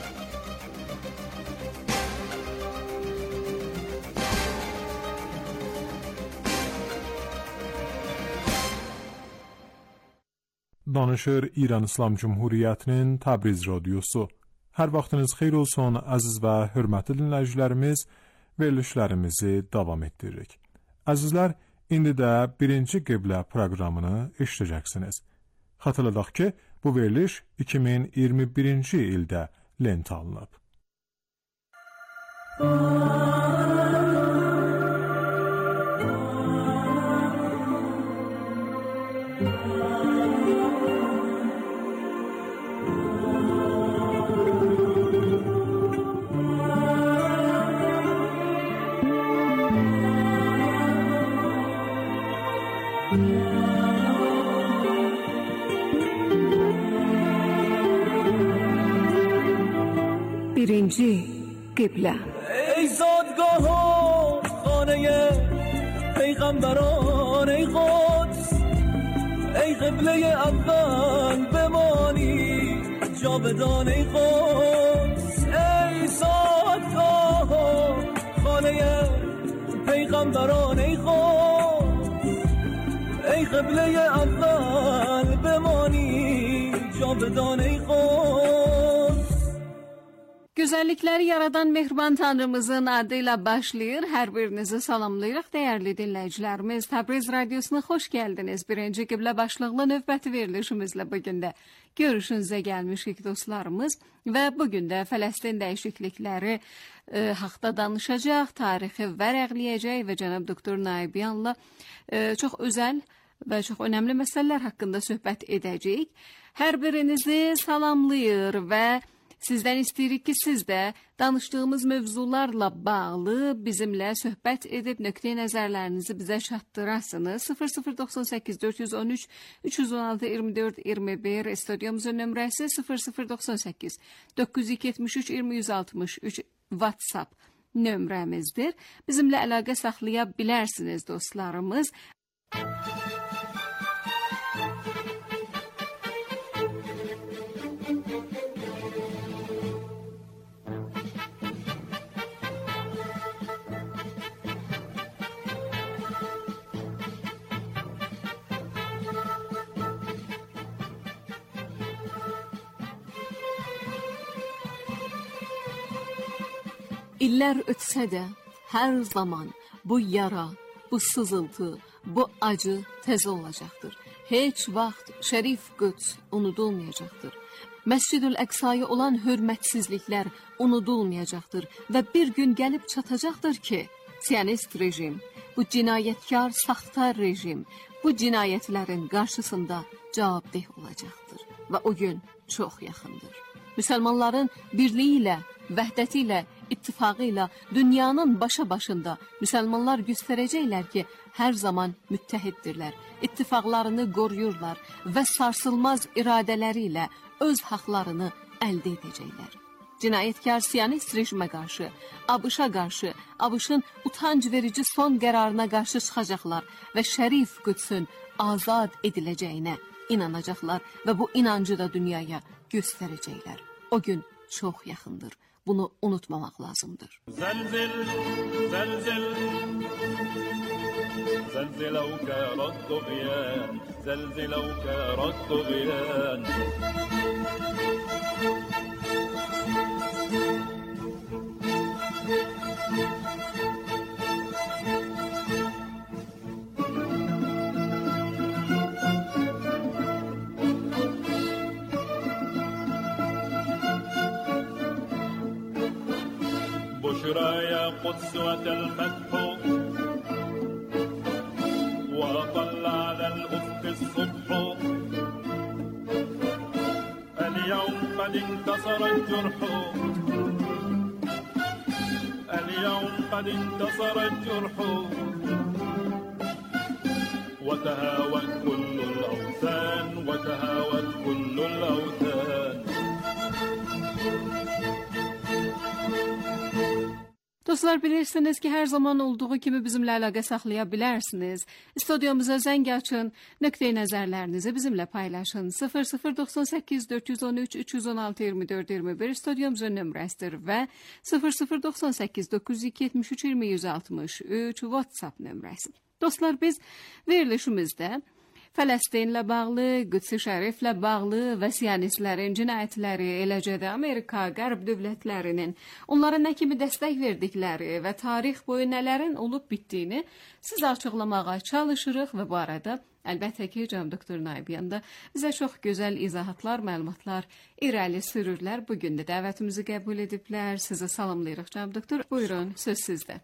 [SPEAKER 4] Danışır İran İslam Cumhuriyyətinin Təbriz radiosu. Hər vaxtınız xeyir olsun, əziz və hörmətli dinləyicilərimiz, verilişlərimizi davam etdiririk. Əzizlər, indi də birinci qiblə proqramını eşidəcəksiniz. Xatırladaq ki, bu veriliş iki min iyirmi birinci ildə lentə alınıb.
[SPEAKER 2] birinci qiblə.
[SPEAKER 6] ای زادگاه و خانه پیغمبران، ای قدس، ای قبله اول بمانی جاودان، ای قدس، ای زادگاه و خانه پیغمبران، ای قدس، ای قبله اول بمانی جاودان، ای قدس.
[SPEAKER 2] Gözəllikləri yaradan mehriban Tanrımızın adı ilə başlayır. Hər birinizi salamlayırıq, dəyərli dinləyicilərimiz. Təbriz Radiosuna xoş gəldiniz. Birinci qiblə başlıqlı növbəti verilişimizlə bugün də görüşünüzə gəlmişik dostlarımız. Və bugün də Fələstin dəyişiklikləri e, haqda danışacaq, tarixi vərəqləyəcək və cənab doktor Naibiyanla e, çox özəl və çox önəmli məsələlər haqqında söhbət edəcəyik. Hər birinizi salamlayır və sizdən istəyirik ki, siz də danışdığımız mövzularla bağlı bizimlə söhbət edib nöqteyi nəzərlərinizi bizə çatdırasınız. sıfır sıfır doxsan səkkiz dörd yüz on üç üç yüz on altı iyirmi dörd iyirmi bir stüdyomuzun nömrəsi sıfır sıfır doxsan səkkiz doqquz yüz yetmiş üç iyirmi yüz altmış üç WhatsApp nömrəmizdir. Bizimlə əlaqə saxlaya bilərsiniz dostlarımız. İllər ötsə də, hər zaman bu yara, bu sızıltı, bu acı təzə olacaqdır. Heç vaxt Şərif Qüds unudulmayacaqdır. Məscid-ül Əqsaya olan hörmətsizliklər unudulmayacaqdır və bir gün gəlib çatacaqdır ki, Siyonist rejim, bu cinayətkar, saxta rejim, bu cinayətlərin qarşısında cavabdeh olacaqdır və o gün çox yaxındır. Müsəlmanların birliyi ilə, vəhdəti ilə, ittifaqı ilə dünyanın başa başında müsəlmanlar göstərəcəklər ki, hər zaman müttəhiddirlər, ittifaqlarını qoruyurlar və sarsılmaz iradələri ilə öz haqlarını əldə edəcəklər. Cinayətkar Siyonist rejimə qarşı, ABŞ-a qarşı, ABŞ-ın utanc verici son qərarına qarşı çıxacaqlar və şərif Qüdsün azad ediləcəyinə inanacaqlar və bu inancı da dünyaya göstərəcəklər. O gün çox yaxındır. Bunu unutmamaq lazımdır.
[SPEAKER 6] Zəlzil, zəlzil, zəlziləvkə radduğyan, zəlziləvkə radduğyan. بشرى قدسوة الفتح وأطل على الأفق الصبح اليوم قد انتصر الجرح اليوم قد انتصر الجرح وتهاوت كل الأوثان وتهاوت كل الأوثان.
[SPEAKER 2] Dostlar, bilirsiniz ki, hər zaman olduğu kimi bizimlə əlaqə saxlaya bilərsiniz. Studiyamıza zəng açın, nöqteyi nəzərlərinizi bizimlə paylaşın. sıfır sıfır doxsan səkkiz dörd yüz on üç üç yüz on altı iyirmi dörd iyirmi bir studiyamızın nömrəsidir və sıfır sıfır doxsan səkkiz doqquz yüz iki yetmiş üç iyirmi yüz altmış üç WhatsApp nömrəsi. Dostlar, biz verilişimizdə Fələstinlə bağlı, Qüds-i Şəriflə bağlı və Siyonistlərin cinayətləri, eləcə də Amerika, Qərb dövlətlərinin onlara nə kimi dəstək verdikləri və tarix boyu nələrin olub bitdiyini sizə açıqlamağa çalışırıq və bu arada əlbəttə ki, cənab doktor Nayibyan da bizə çox gözəl izahatlar, məlumatlar irəli sürürlər. Bugün də dəvətimizi qəbul ediblər. Sizə salamlayırıq, cənab doktor. Buyurun, söz sizdə.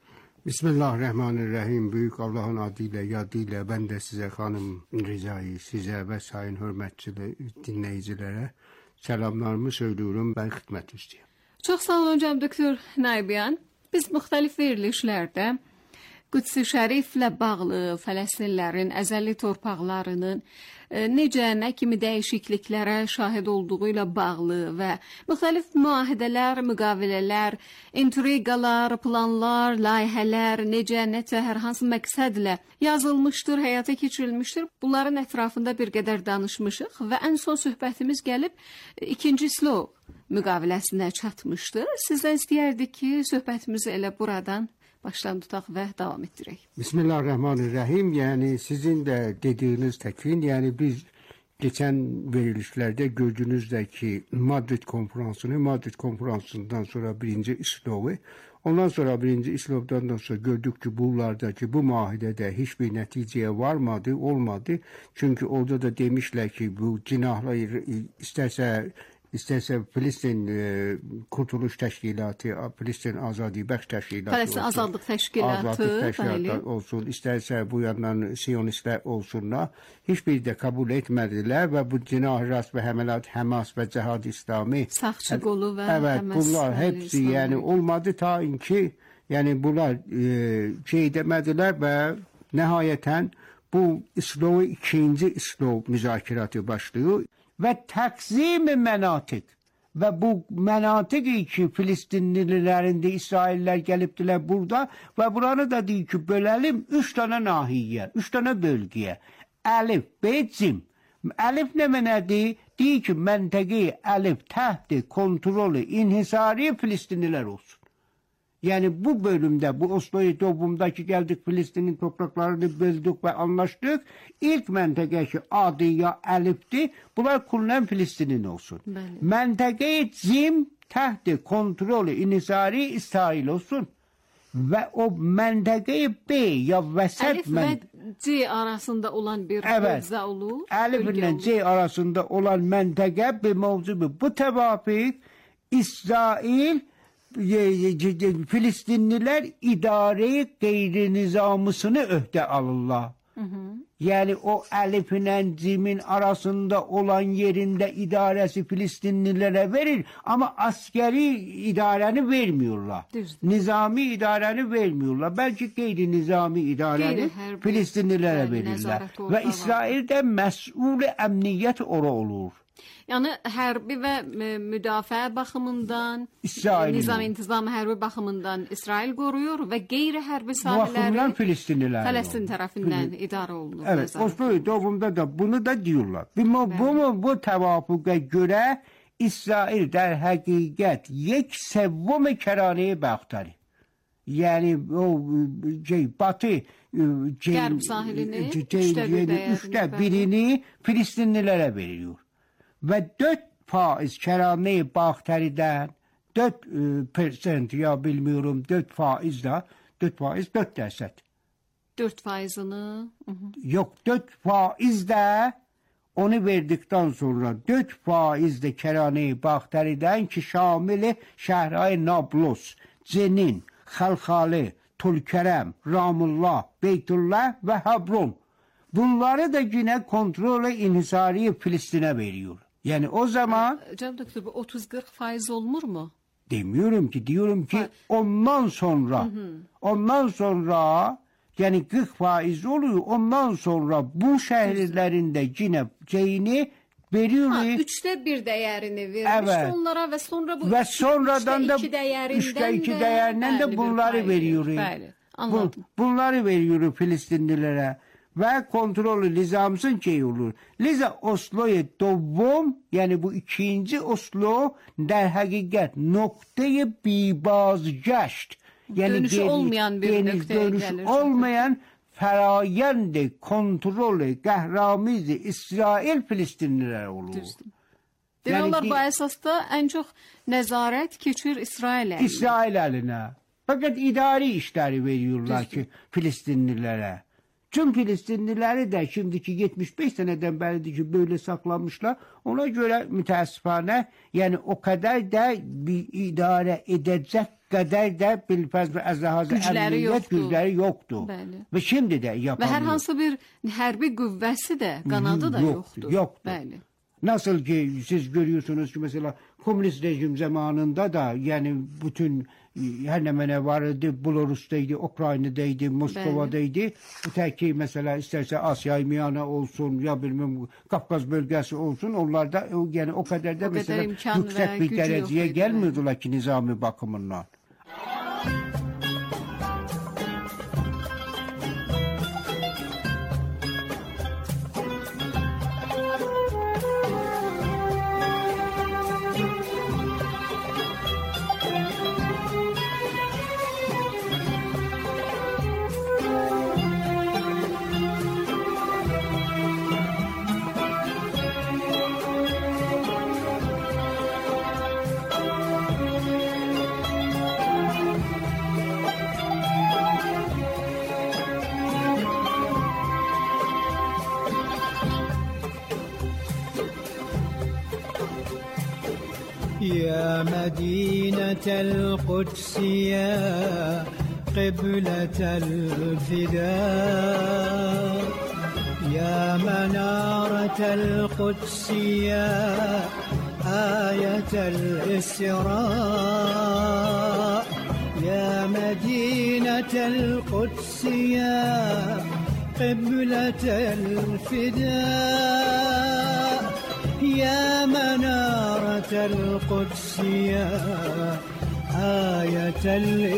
[SPEAKER 7] Bismillahirrahmanirrahim. Büyük Allah'ın adıyla, yadıyla ben de size hanım Riza'yı, size ve sayın hürmetçili dinleyicilere selamlarımı söylüyorum. Ben xidmət üstəyəm.
[SPEAKER 2] Çox sağ olun, cənab doktor Nayibyan. Biz müxtəlif verilişlərdə Qüds-i Şəriflə bağlı Fələstinlərin əzəli torpaqlarının e, necə, nə kimi dəyişikliklərə şahid olduğu ilə bağlı və müxtəlif müahidələr, müqavilələr, intriqalar, planlar, layihələr necə, necə, hər hansı məqsədlə yazılmışdır, həyata keçirilmişdir. Bunların ətrafında bir qədər danışmışıq və ən son söhbətimiz gəlib e, ikinci Slov müqaviləsinə çatmışdır. Sizdən istəyərdik ki, söhbətimizi elə buradan baştan tutaq və davam etdirək.
[SPEAKER 7] Bismillahirrahmanirrahim. Yani sizin de dediğiniz tekvin, yani biz geçen verilişlerde gördüğünüzdeki Madrid konferansını, Madrid konferansından sonra birinci İslov'u, ondan sonra birinci İslov'dan sonra gördük ki bunlardaki bu muahidede hiçbir neticeye varmadı, olmadı. Çünkü orada da demişler ki bu cinahları isterse İsterse Filistin e, Kurtuluş Təşkilatı, Filistin Azadi Bəxş Təşkilatı
[SPEAKER 2] Filistin Azadlıq Təşkilatı,
[SPEAKER 7] Azadlıq Təşkilatı olsun, isterse bu yandan Siyonistlər olsunlar, hiçbir de kabul etmediler ve bu cinah rast ve hemelat Hamas ve Cihad İslami
[SPEAKER 2] Sağçı Qolu ve
[SPEAKER 7] evet,
[SPEAKER 2] Hamas
[SPEAKER 7] bunlar hepsi İslami. Yani olmadı ta ki yani bunlar e, şey demediler ve nihayeten bu İslam'ı ikinci İslam müzakiratı başlıyor. Ve takzim-i menatik ve bu menatik ki Filistinlilerinde İsrailler geliptiler burada ve buranı da değil ki bölelim üç tane nahiye, üç tane bölgeye. Elif, B, Cim. Elif ne menedi? Değil ki menteği elif tahti kontrolü inhisari Filistinliler olsun. Yani bu bölümde, bu Oslo'yu toplumdaki geldik, Filistin'in topraklarını böldük ve anlaştık. İlk mentekesi adı ya Elif'ti. Bunlar kullanan Filistin'in olsun. Mentekeyi Cim tahti kontrolü inhisari İsrail olsun. Ve o mentekeyi B ya Vesed
[SPEAKER 2] Elif
[SPEAKER 7] men...
[SPEAKER 2] ve C arasında olan bir
[SPEAKER 7] Evet.
[SPEAKER 2] bölge olur.
[SPEAKER 7] Elif
[SPEAKER 2] bölge
[SPEAKER 7] ile
[SPEAKER 2] olur.
[SPEAKER 7] C arasında olan menteğe bir mevzu. Bu tevafik İsrail e, Filistinliler idare gayri nizamısını öhde alırlar. Hı hı. Yani o Elif ile Cim'in arasında olan yerinde idaresi Filistinlilere verir ama askeri idareni vermiyorlar.
[SPEAKER 2] Düzdür.
[SPEAKER 7] Nizami idareni vermiyorlar. Belki gayri nizami idareni
[SPEAKER 2] Gayri-hərbi,
[SPEAKER 7] Filistinlilere
[SPEAKER 2] bəli,
[SPEAKER 7] verirler.
[SPEAKER 2] nəzarəti orada
[SPEAKER 7] Ve İsrail'de mesul emniyet ora olur.
[SPEAKER 2] Yəni hərbi və e, müdafiə baxımından,
[SPEAKER 7] İsrail.
[SPEAKER 2] e, nizam-intizam hərbi baxımından İsrail qoruyur və qeyri-hərbi
[SPEAKER 7] Bu bakımdan
[SPEAKER 2] sahələri
[SPEAKER 7] Filistinliler.
[SPEAKER 2] Fələstin tərəfindən idarə olunur.
[SPEAKER 7] Evet,
[SPEAKER 2] nəzarət.
[SPEAKER 7] Oslo doğumda da bunu da diyorlar. Bu, bu mu bu tevafuka göre İsrail der hakikat yek sevvam kerane baktari. Yani o şey batı
[SPEAKER 2] Qərb sahilini
[SPEAKER 7] üçte,
[SPEAKER 2] üçte bir değerini
[SPEAKER 7] üçte birini Filistinlilere veriyor. Ve dört faiz kerane bakteriden dört persent ya bilmiyorum dört faiz da dört faiz dört derset.
[SPEAKER 2] dörd faizini. Hı -hı.
[SPEAKER 7] Yok dört faiz de onu verdikten sonra dört faiz de kerane bakteriden ki şamili şehray Nablus, Cenin, Halhali, Tulkerem, Ramullah, Beytullah ve Hebron. Bunları da yine kontrole inhisari Filistin'e veriyor. Yani o zaman
[SPEAKER 2] Cəb doktor, bu otuz qırx faiz olmur mu?
[SPEAKER 7] demiyorum ki diyorum ki ondan sonra hı hı. ondan sonra yani kırk faiz oluyor. Ondan sonra bu şehirlerinde yine şeyini veriyor.
[SPEAKER 2] Ha, üçte bir değerini vermiş
[SPEAKER 7] Evet.
[SPEAKER 2] onlara ve sonra bu
[SPEAKER 7] Ve
[SPEAKER 2] üçte-
[SPEAKER 7] sonradan da
[SPEAKER 2] üçte iki değerinden
[SPEAKER 7] üçte iki
[SPEAKER 2] de,
[SPEAKER 7] değerinden
[SPEAKER 2] bəli,
[SPEAKER 7] de
[SPEAKER 2] bir
[SPEAKER 7] bunları
[SPEAKER 2] faiz
[SPEAKER 7] veriyor.
[SPEAKER 2] Bəli, anladım.
[SPEAKER 7] Bu, bunları veriyor Filistinlilere. Ve kontrolü nizamsın şey olur. Liza Oslo'ya dovom yani bu ikinci Oslo der hakikat noktayı bibazgeçt. Yani
[SPEAKER 2] Dönüşü
[SPEAKER 7] geri-
[SPEAKER 2] olmayan bir
[SPEAKER 7] geri
[SPEAKER 2] noktaya
[SPEAKER 7] dönüşü
[SPEAKER 2] gelir.
[SPEAKER 7] olmayan ferayende kontrolü qahramizi İsrail Filistinliler olur.
[SPEAKER 2] Düzdür.
[SPEAKER 7] Yani
[SPEAKER 2] Demək olar
[SPEAKER 7] ki-
[SPEAKER 2] bu əsasda ən çox nəzarət keçir İsrail əlinə.
[SPEAKER 7] İsrail eline. Fakat idari işleri veriyorlar ki Filistinlilere. Tüm Filistinlileri de şimdiki yetmiş beş seneden beridir ki böyle saklanmışlar. Ona göre müteessifane yani o kadar da bir idare edecek kadar da bilfaz ve azahazı
[SPEAKER 2] Gücleri
[SPEAKER 7] emniyet
[SPEAKER 2] yoktu.
[SPEAKER 7] güçleri yoktu.
[SPEAKER 2] Bəli.
[SPEAKER 7] Ve şimdi de
[SPEAKER 2] Və
[SPEAKER 7] yapamıyor.
[SPEAKER 2] hər hansı bir hərbi qüvvəsi də, qanadı da
[SPEAKER 7] Yoktu,
[SPEAKER 2] yoxdur.
[SPEAKER 7] yoktu.
[SPEAKER 2] Bəli.
[SPEAKER 7] Nasıl ki siz görüyorsunuz ki mesela komünist rejim zamanında da yani bütün her ne mene vardı, Belarus'taydı, Ukrayna'daydı, Moskova'daydı. Bu teki mesela isterse Asya Miyana olsun ya bilmem Kafkas bölgesi olsun onlar da yani o kadar da
[SPEAKER 2] O
[SPEAKER 7] mesela
[SPEAKER 2] kadar imkan ve
[SPEAKER 7] yüksek bir
[SPEAKER 2] gücü
[SPEAKER 7] dereceye
[SPEAKER 2] yok idi,
[SPEAKER 7] gelmiyordular ki nizami bakımından.
[SPEAKER 8] يا مدينة القدس يا قبلة الفداء يا منارة القدس يا آية الإسراء يا مدينة القدس يا قبلة الفداء يا منارة القدس يا آية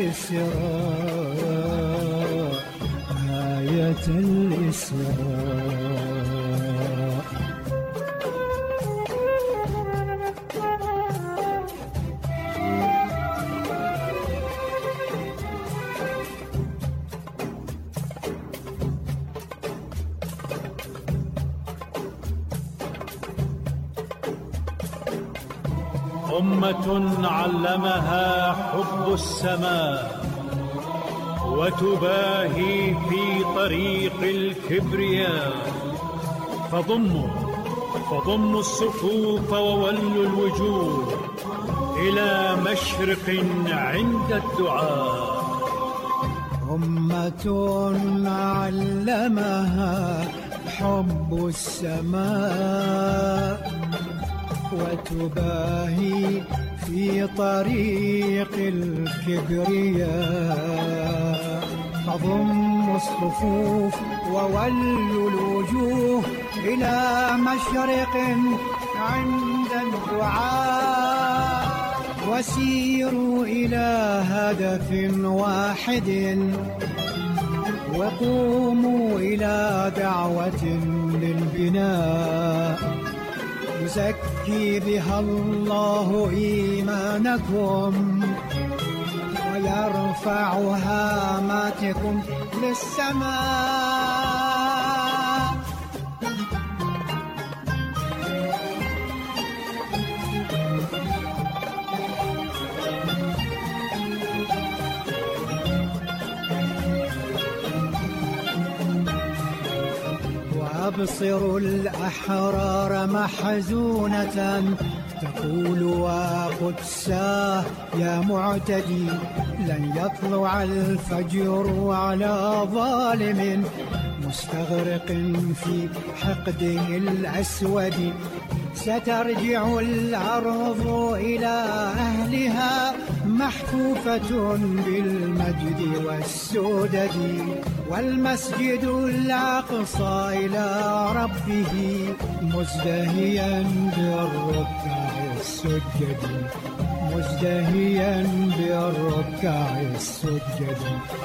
[SPEAKER 8] الإسراء آية الإسراء
[SPEAKER 6] أمة علمها حب السماء وتباهي في طريق الكبرياء. فضموا فضموا الصفوف وولوا الوجوه إلى مشرق عند الدعاء.
[SPEAKER 8] أمة علمها حب السماء وتباهي في طريق الكبرياء. فضموا الصفوف وولوا الوجوه إلى مشرق عند الدعاء. وسيروا إلى هدف واحد وقوموا إلى دعوة للبناء. يزكي بها الله إيمانكم ويرفع هاماتكم للسماء. وأبصروا الأحرار محزونة تقول وقدساه يا معتدي لن يطلع الفجر على ظالم مستغرق في حقده الأسود. سترجع الأرض إلى أهلها محفوفة بالمجد والسدد. والمسجد الأقصى إلى ربه مزدهيا بالركع السجد. مزدهيا بالركع السجد.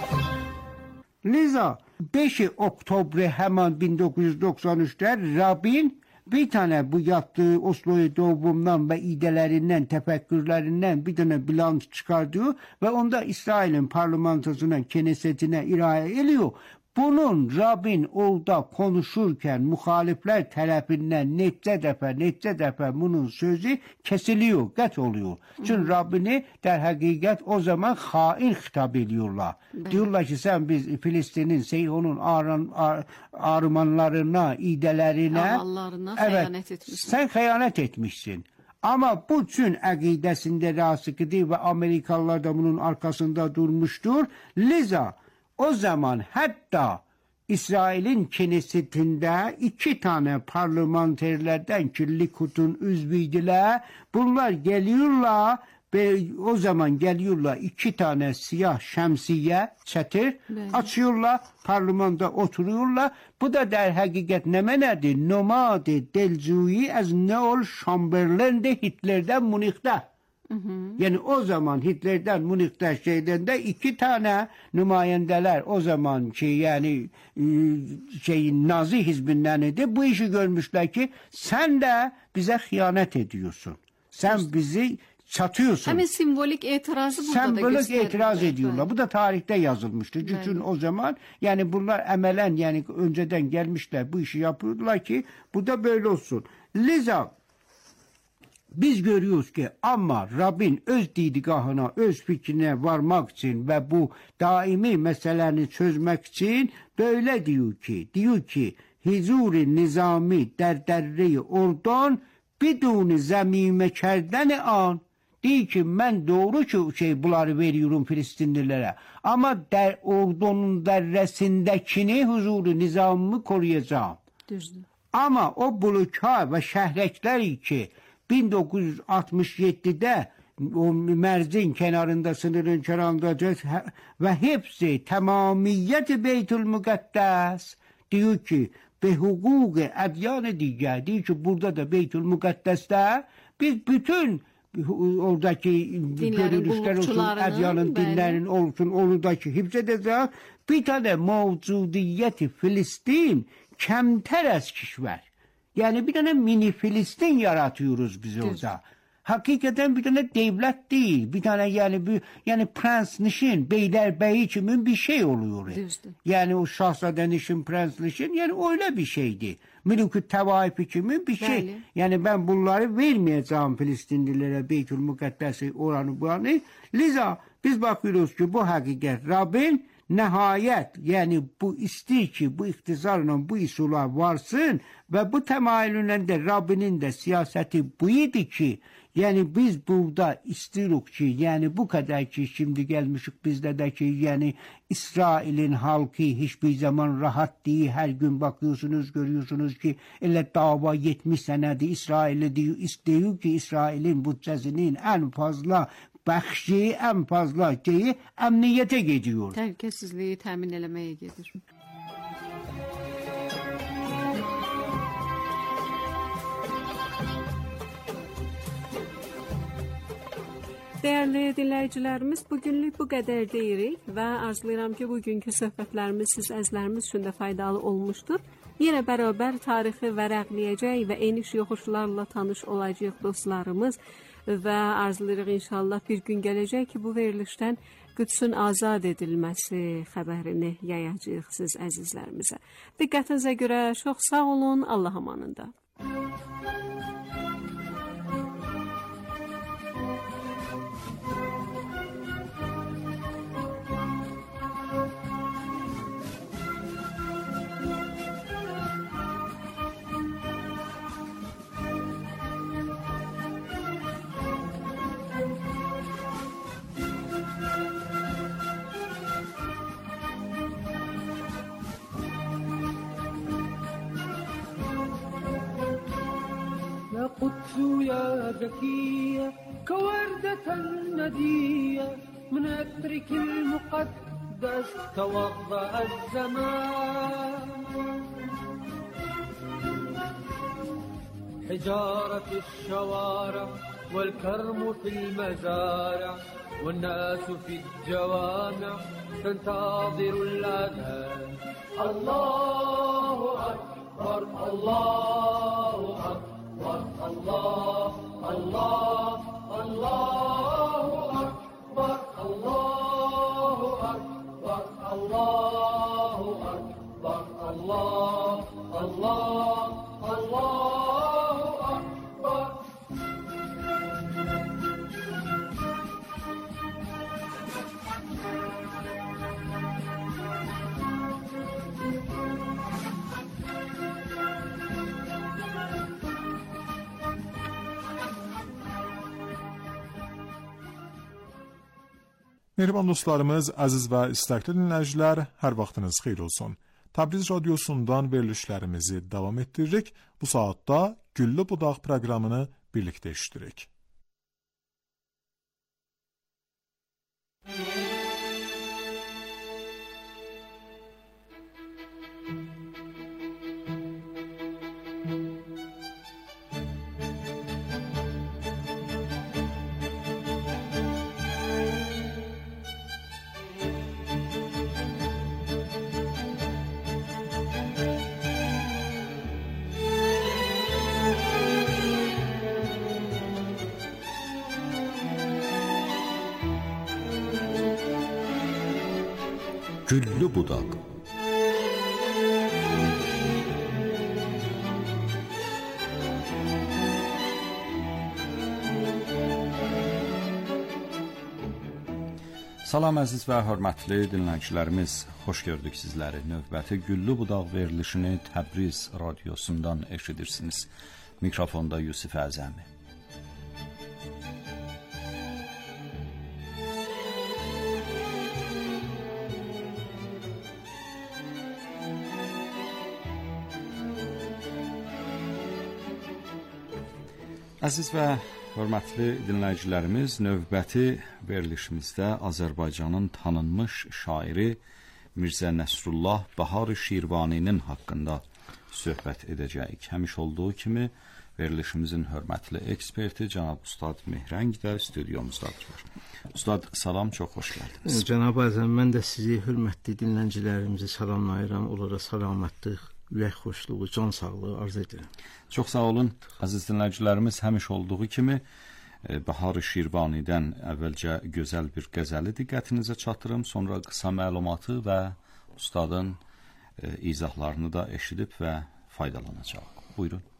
[SPEAKER 7] Liza beş Oktober hemen bin dokuz yüz doksan üçte Rabin bir tane bu yaptığı Oslo'yu doğumundan ve idelerinden, tefekkürlerinden bir tane bilans çıkartıyor ve onda İsrail'in parlamentosuna, kenesetine irade ediyor. Bunun Rabbin orada konuşurken muhalifler tarafından netçe defa netçe defa bunun sözü kesiliyor, geç oluyor. Çünkü Rabbini der hakikat o zaman hain hitap ediyorlar. Evet. Diyorlar ki sen biz Filistin'in Seyhon'un ağrın, ağ, ağrımanlarına, iğdelerine
[SPEAKER 2] amallarına
[SPEAKER 7] evet,
[SPEAKER 2] hıyanet etmişsin.
[SPEAKER 7] Sen hıyanet etmişsin. Ama bu tüm akidesinde rasıkıdır ve Amerikalılar da bunun arkasında durmuştur. Liza o zaman hatta İsrail'in kenesetinde iki tane parlamenterlerden ki Likud'un üzvüydüler. Bunlar geliyorlar ve o zaman geliyorlar iki tane siyah şemsiye çetir evet. Açıyorlar parlamentoda oturuyorlar. Bu da der hakikat ne menedir? Nomade delcuyi az neol Chamberlain'de Hitler'den Münih'te. Hı hı. Yani o zaman Hitler'den Münih'te şeyden de iki tane nümayendeler o zaman şey yani şey Nazi hizbinden idi. Bu işi görmüşler ki sen de bize hıyanet ediyorsun. Sen işte. Bizi çatıyorsun.
[SPEAKER 2] Hemen simbolik itirazı burada
[SPEAKER 7] sembolik
[SPEAKER 2] da gösteriyorlar.
[SPEAKER 7] itiraz ediyorlar. Evet. Bu da tarihte yazılmıştır.
[SPEAKER 2] Evet.
[SPEAKER 7] Çünkü o zaman yani bunlar emelen yani önceden gelmişler bu işi yapıyorlar ki bu da böyle olsun. Liza biz görüyoruz ki ama Rabbin öz didgahına, öz fikrine varmak için ve bu daimi meselelerini çözmek için böyle diyor ki, diyor ki hizur-i nizami der derre-i oradan bidun zemime kerdeni an. Diyor ki ben doğru ki şey bunları veriyorum Filistinlilere ama der ordunun derresindekini huzur-i nizamımı koruyacağım.
[SPEAKER 2] Düzdür.
[SPEAKER 7] Ama o bloka ve şehrekler ki bin dokuz yüz altmış yedi'de o Merzin kenarında sınırın kenarında ve hepsi tamamiyet Beytül Mukaddes diyor ki be hukuku edyan diye diyor ki burada da Beytül Mukaddes'te biz bütün oradaki görünüşler olsun, edyanın dinlerin olsun, oradaki hipsedeceğiz. Bir tane mevcudiyeti Filistin kemter ez kişver. Yani bir tane mini Filistin yaratıyoruz biz orada. Hakikaten bir tane devlet değil. Bir tane yani bir yani prens nişin, beylerbeyi kimin bir şey oluyor.
[SPEAKER 2] Düzdür.
[SPEAKER 7] Yani o şahzade nişin, prens nişin yani öyle bir şeydi. Mülkü tevaifi kimin bir şey. Belli. Yani ben bunları vermeyeceğim Filistinlilere Beytül Mukaddes'i oranı buranı. Liza biz bakıyoruz ki bu hakikat Rabbin nəhayət, yəni bu istəyir ki, bu iqtizarla bu üsula varsın və bu təmayüllə də Rabbinin də siyasəti bu idi ki, yəni biz burada istirik ki, yəni bu qədər ki, şimdi gəlmişik bizdə də ki, yəni İsrailin halkı hiç bir zaman rahat değil. Her gün bakıyorsunuz, görüyorsunuz ki elə dava yetmiş sənədir İsrail'e diyor, istiyor ki İsrail'in bütçesinin en fazla bəxşi, en fazla şeyi emniyete gidiyor.
[SPEAKER 2] Təhlükəsizliyi təmin eləməyə gedir.
[SPEAKER 9] Değerli dinləyicilərimiz, bugünlük bu qədər deyirik və arzulayıram ki, bugünkü söhbətlərimiz siz əzlərimiz üçün də faydalı olmuşdur. Yenə bərabər tarixi vərəqləyəcək və eniş yoxuşlarla tanış olacaq dostlarımız və arzulayırıq inşallah bir gün gələcək ki, bu verilişdən Qüdsün azad edilməsi xəbərini yayacağıq siz əzizlərimizə. Diqqətinizə görə çox sağ olun, Allah amanında.
[SPEAKER 10] قدس يا زكية كوردة ندية من أترك المقدس توضأ الزمان حجارة الشوارع والكرم في المزارع والناس في الجوامع تنتظر الأذان الله أكبر الله أكبر الله الله الله أكبر الله أكبر الله أكبر الله الله الله أكبر
[SPEAKER 4] Mehriban dostlarımız, əziz və istəkli dinləyicilər, hər vaxtınız xeyir olsun. Təbriz radiosundan verilişlərimizi davam etdiririk. Bu saatda Güllü Budaq proqramını birlikdə eşidirik.
[SPEAKER 5] Güllü Budaq. Salam əziz və hörmətli dinləyicilərimiz, xoş gördük sizləri. Növbəti Güllü Budaq verilişini Təbriz radiosundan eşidirsiniz. Mikrofonda Yusif Əzəmi. Əziz və hörmətli dinləyicilərimiz, növbəti verilişimizdə Azərbaycanın tanınmış şairi Mirzə Nəsrullah Bahar Şirvaninin haqqında söhbət edəcəyik. Həmiş olduğu kimi verilişimizin hörmətli eksperti cənab Ustad Mehrəng də stüdyomuzdadır. Ustad, salam, çox xoş gəldiniz.
[SPEAKER 7] Cənab Əzəm, mən də sizi hörmətli dinləyicilərimizi salamlayıram, onlara salamətlıq, ürək xoşluğu, can sağlığı arz edirəm.
[SPEAKER 5] Çox sağ olun, əziz dinləyicilərimiz, həmiş olduğu kimi Bahar Şirvanidən əvvəlcə gözəl bir qəzəli diqqətinizə çatdırım, sonra qısa məlumatı və ustadın izahlarını da eşidib və faydalanacaq. Buyurun.